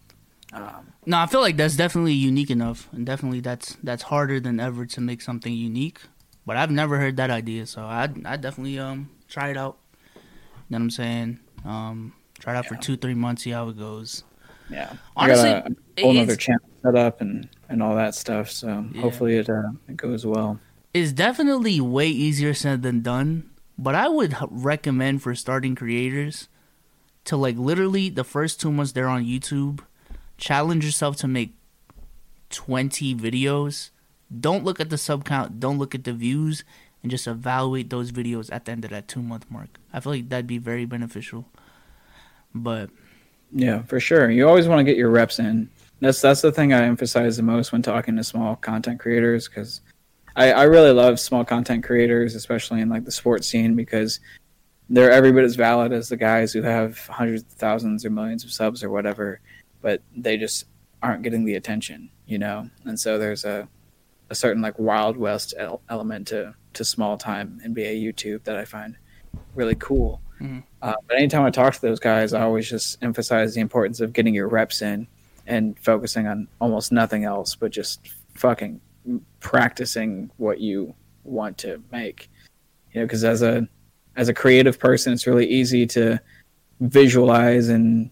No, I feel like that's definitely unique enough, and definitely that's harder than ever to make something unique. But I've never heard that idea, so I definitely try it out. You know what I'm saying? Try it out for 2-3 months, see how it goes. Yeah, honestly, I got a whole other channel set up and all that stuff. So hopefully it goes well. It's definitely way easier said than done, but I would recommend for starting creators to like literally the first 2 months they're on YouTube, challenge yourself to make 20 videos don't look at the sub count, don't look at the views, and just evaluate those videos at the end of that 2-month mark. I feel like that'd be very beneficial. But yeah, for sure. You always want to get your reps in. That's the thing I emphasize the most when talking to small content creators, because I really love small content creators, especially in like the sports scene, because they're every bit as valid as the guys who have hundreds of thousands or millions of subs or whatever, but they just aren't getting the attention, And so there's a certain like Wild West element to small time NBA YouTube that I find really cool. Mm-hmm. But anytime I talk to those guys, I always just emphasize the importance of getting your reps in and focusing on almost nothing else, but just fucking practicing what you want to make. Because as a creative person, it's really easy to visualize and,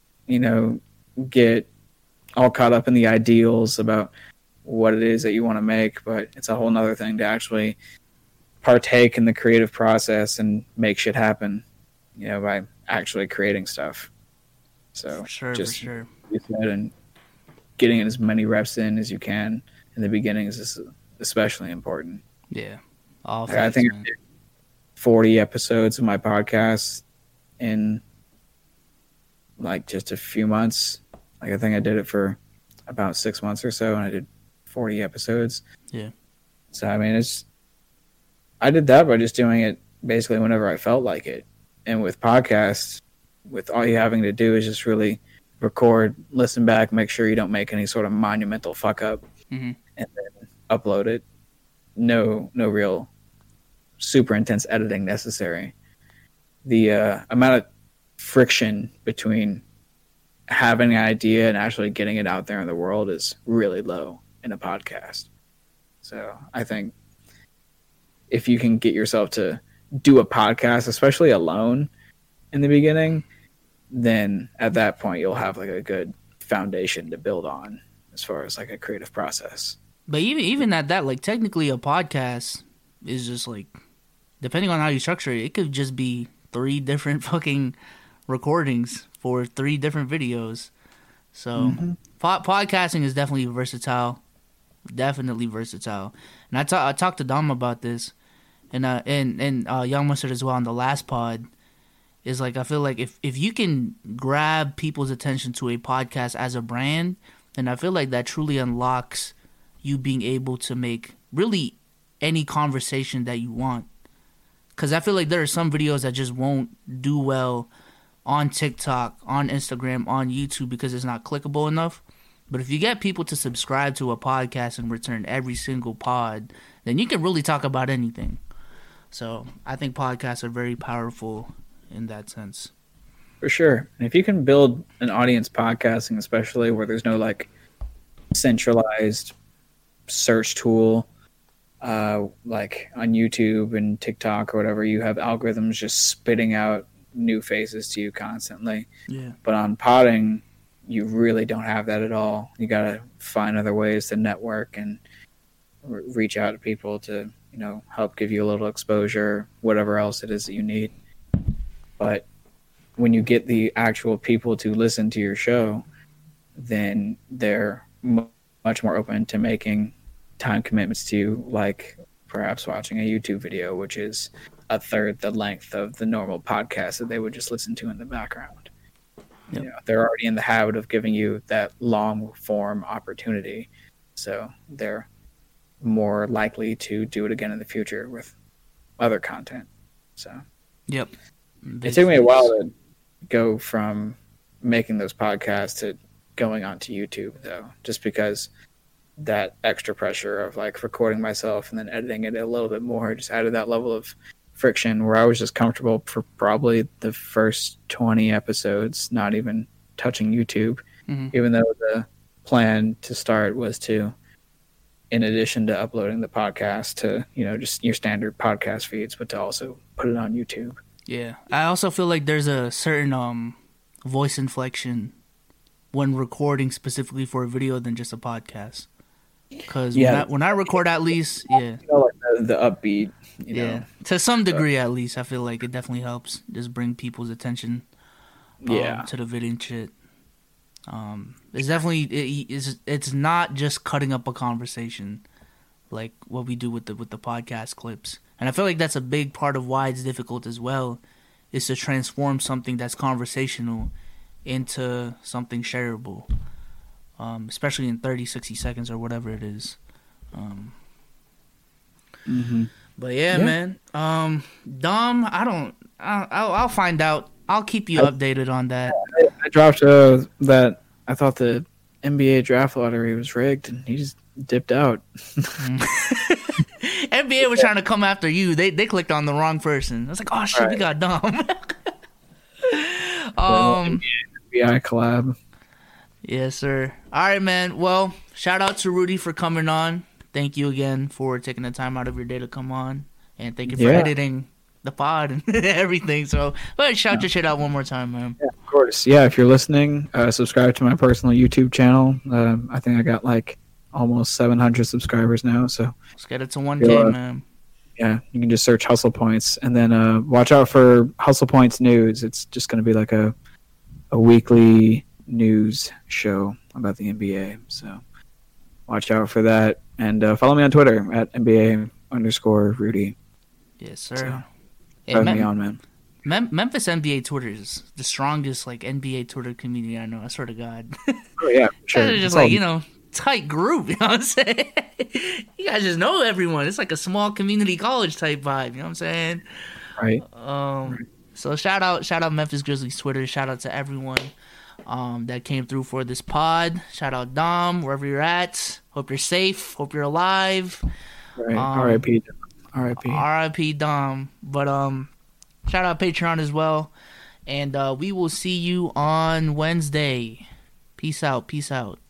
get all caught up in the ideals about what it is that you want to make. But it's a whole nother thing to actually partake in the creative process and make shit happen, by actually creating stuff. So for sure. And getting as many reps in as you can in the beginning is especially important. Yeah. I think I did 40 episodes of my podcast in like just a few months. Like I think I did it for about 6 months or so, and I did 40 episodes. Yeah. So I mean, I did that by just doing it basically whenever I felt like it. And with podcasts, with all you having to do is just really record, listen back, make sure you don't make any sort of monumental fuck up, mm-hmm. and then upload it. No real super intense editing necessary. The amount of friction between having an idea and actually getting it out there in the world is really low in a podcast. So I think if you can get yourself to do a podcast, especially alone in the beginning, then at that point you'll have like a good foundation to build on as far as like a creative process. But even at that, like technically a podcast is just like, depending on how you structure it, it could just be 3 different fucking recordings for 3 different videos. So podcasting is definitely versatile. And I talked to Dom about this, and Young Mustard as well on the last pod. Is like, I feel like if you can grab people's attention to a podcast as a brand, then I feel like that truly unlocks you being able to make really any conversation that you want. Because I feel like there are some videos that just won't do well on TikTok, on Instagram, on YouTube because it's not clickable enough. But if you get people to subscribe to a podcast and return every single pod, then you can really talk about anything. So I think podcasts are very powerful in that sense. For sure. And if you can build an audience podcasting, especially where there's no like centralized search tool, like on YouTube and TikTok or whatever, you have algorithms just spitting out new faces to you constantly. Yeah. But on podding, you really don't have that at all. You got to find other ways to network and reach out to people to, help give you a little exposure, whatever else it is that you need. But when you get the actual people to listen to your show, then they're much more open to making time commitments to you, like perhaps watching a YouTube video, which is a third the length of the normal podcast that they would just listen to in the background. Yep. They're already in the habit of giving you that long form opportunity, so they're more likely to do it again in the future with other content. So yep. It took me a while to go from making those podcasts to going onto YouTube, though, just because that extra pressure of like recording myself and then editing it a little bit more just added that level of friction where I was just comfortable for probably the first 20 episodes not even touching YouTube, even though the plan to start was to, in addition to uploading the podcast to, just your standard podcast feeds, but to also put it on YouTube. Yeah. I also feel like there's a certain voice inflection when recording specifically for a video than just a podcast. Because when I record, at least, yeah. Like the upbeat, yeah. To some degree, at least, I feel like it definitely helps just bring people's attention to the video and shit. It's definitely, it's not just cutting up a conversation. like what we do with the podcast clips. And I feel like that's a big part of why it's difficult as well, is to transform something that's conversational into something shareable, especially in 30, 60 seconds or whatever it is. But yeah, man. Dom, I'll find out. I'll keep you updated on that. I dropped that I thought the NBA draft lottery was rigged, and he just dipped out. NBA was trying to come after you. They clicked on the wrong person. I was like, oh shit, right. We got Dom. NBA collab. Yes, sir. All right, man. Well, shout out to Rudy for coming on. Thank you again for taking the time out of your day to come on, and thank you for editing the pod and everything. So, let's shout your shit out one more time, man. Yeah, of course. Yeah, if you're listening, subscribe to my personal YouTube channel. I think I got like almost 700 subscribers now. So let's get it to 1K, man. Yeah, you can just search Hustle Points, and then watch out for Hustle Points News. It's just going to be like a weekly news show about the NBA. So watch out for that. And follow me on Twitter at NBA_Rudy. Yes, sir. So, have me on, man. Memphis NBA Twitter is the strongest like NBA Twitter community I know. I swear to God. Oh yeah, sure. It's just like tight group. You know what I'm saying? You guys just know everyone. It's like a small community college type vibe. You know what I'm saying? Right. So shout out Memphis Grizzlies Twitter. Shout out to everyone that came through for this pod. Shout out Dom, wherever you're at. Hope you're safe. Hope you're alive. Right. R.I.P. R.I.P. Dom. But shout out Patreon as well. And we will see you on Wednesday. Peace out.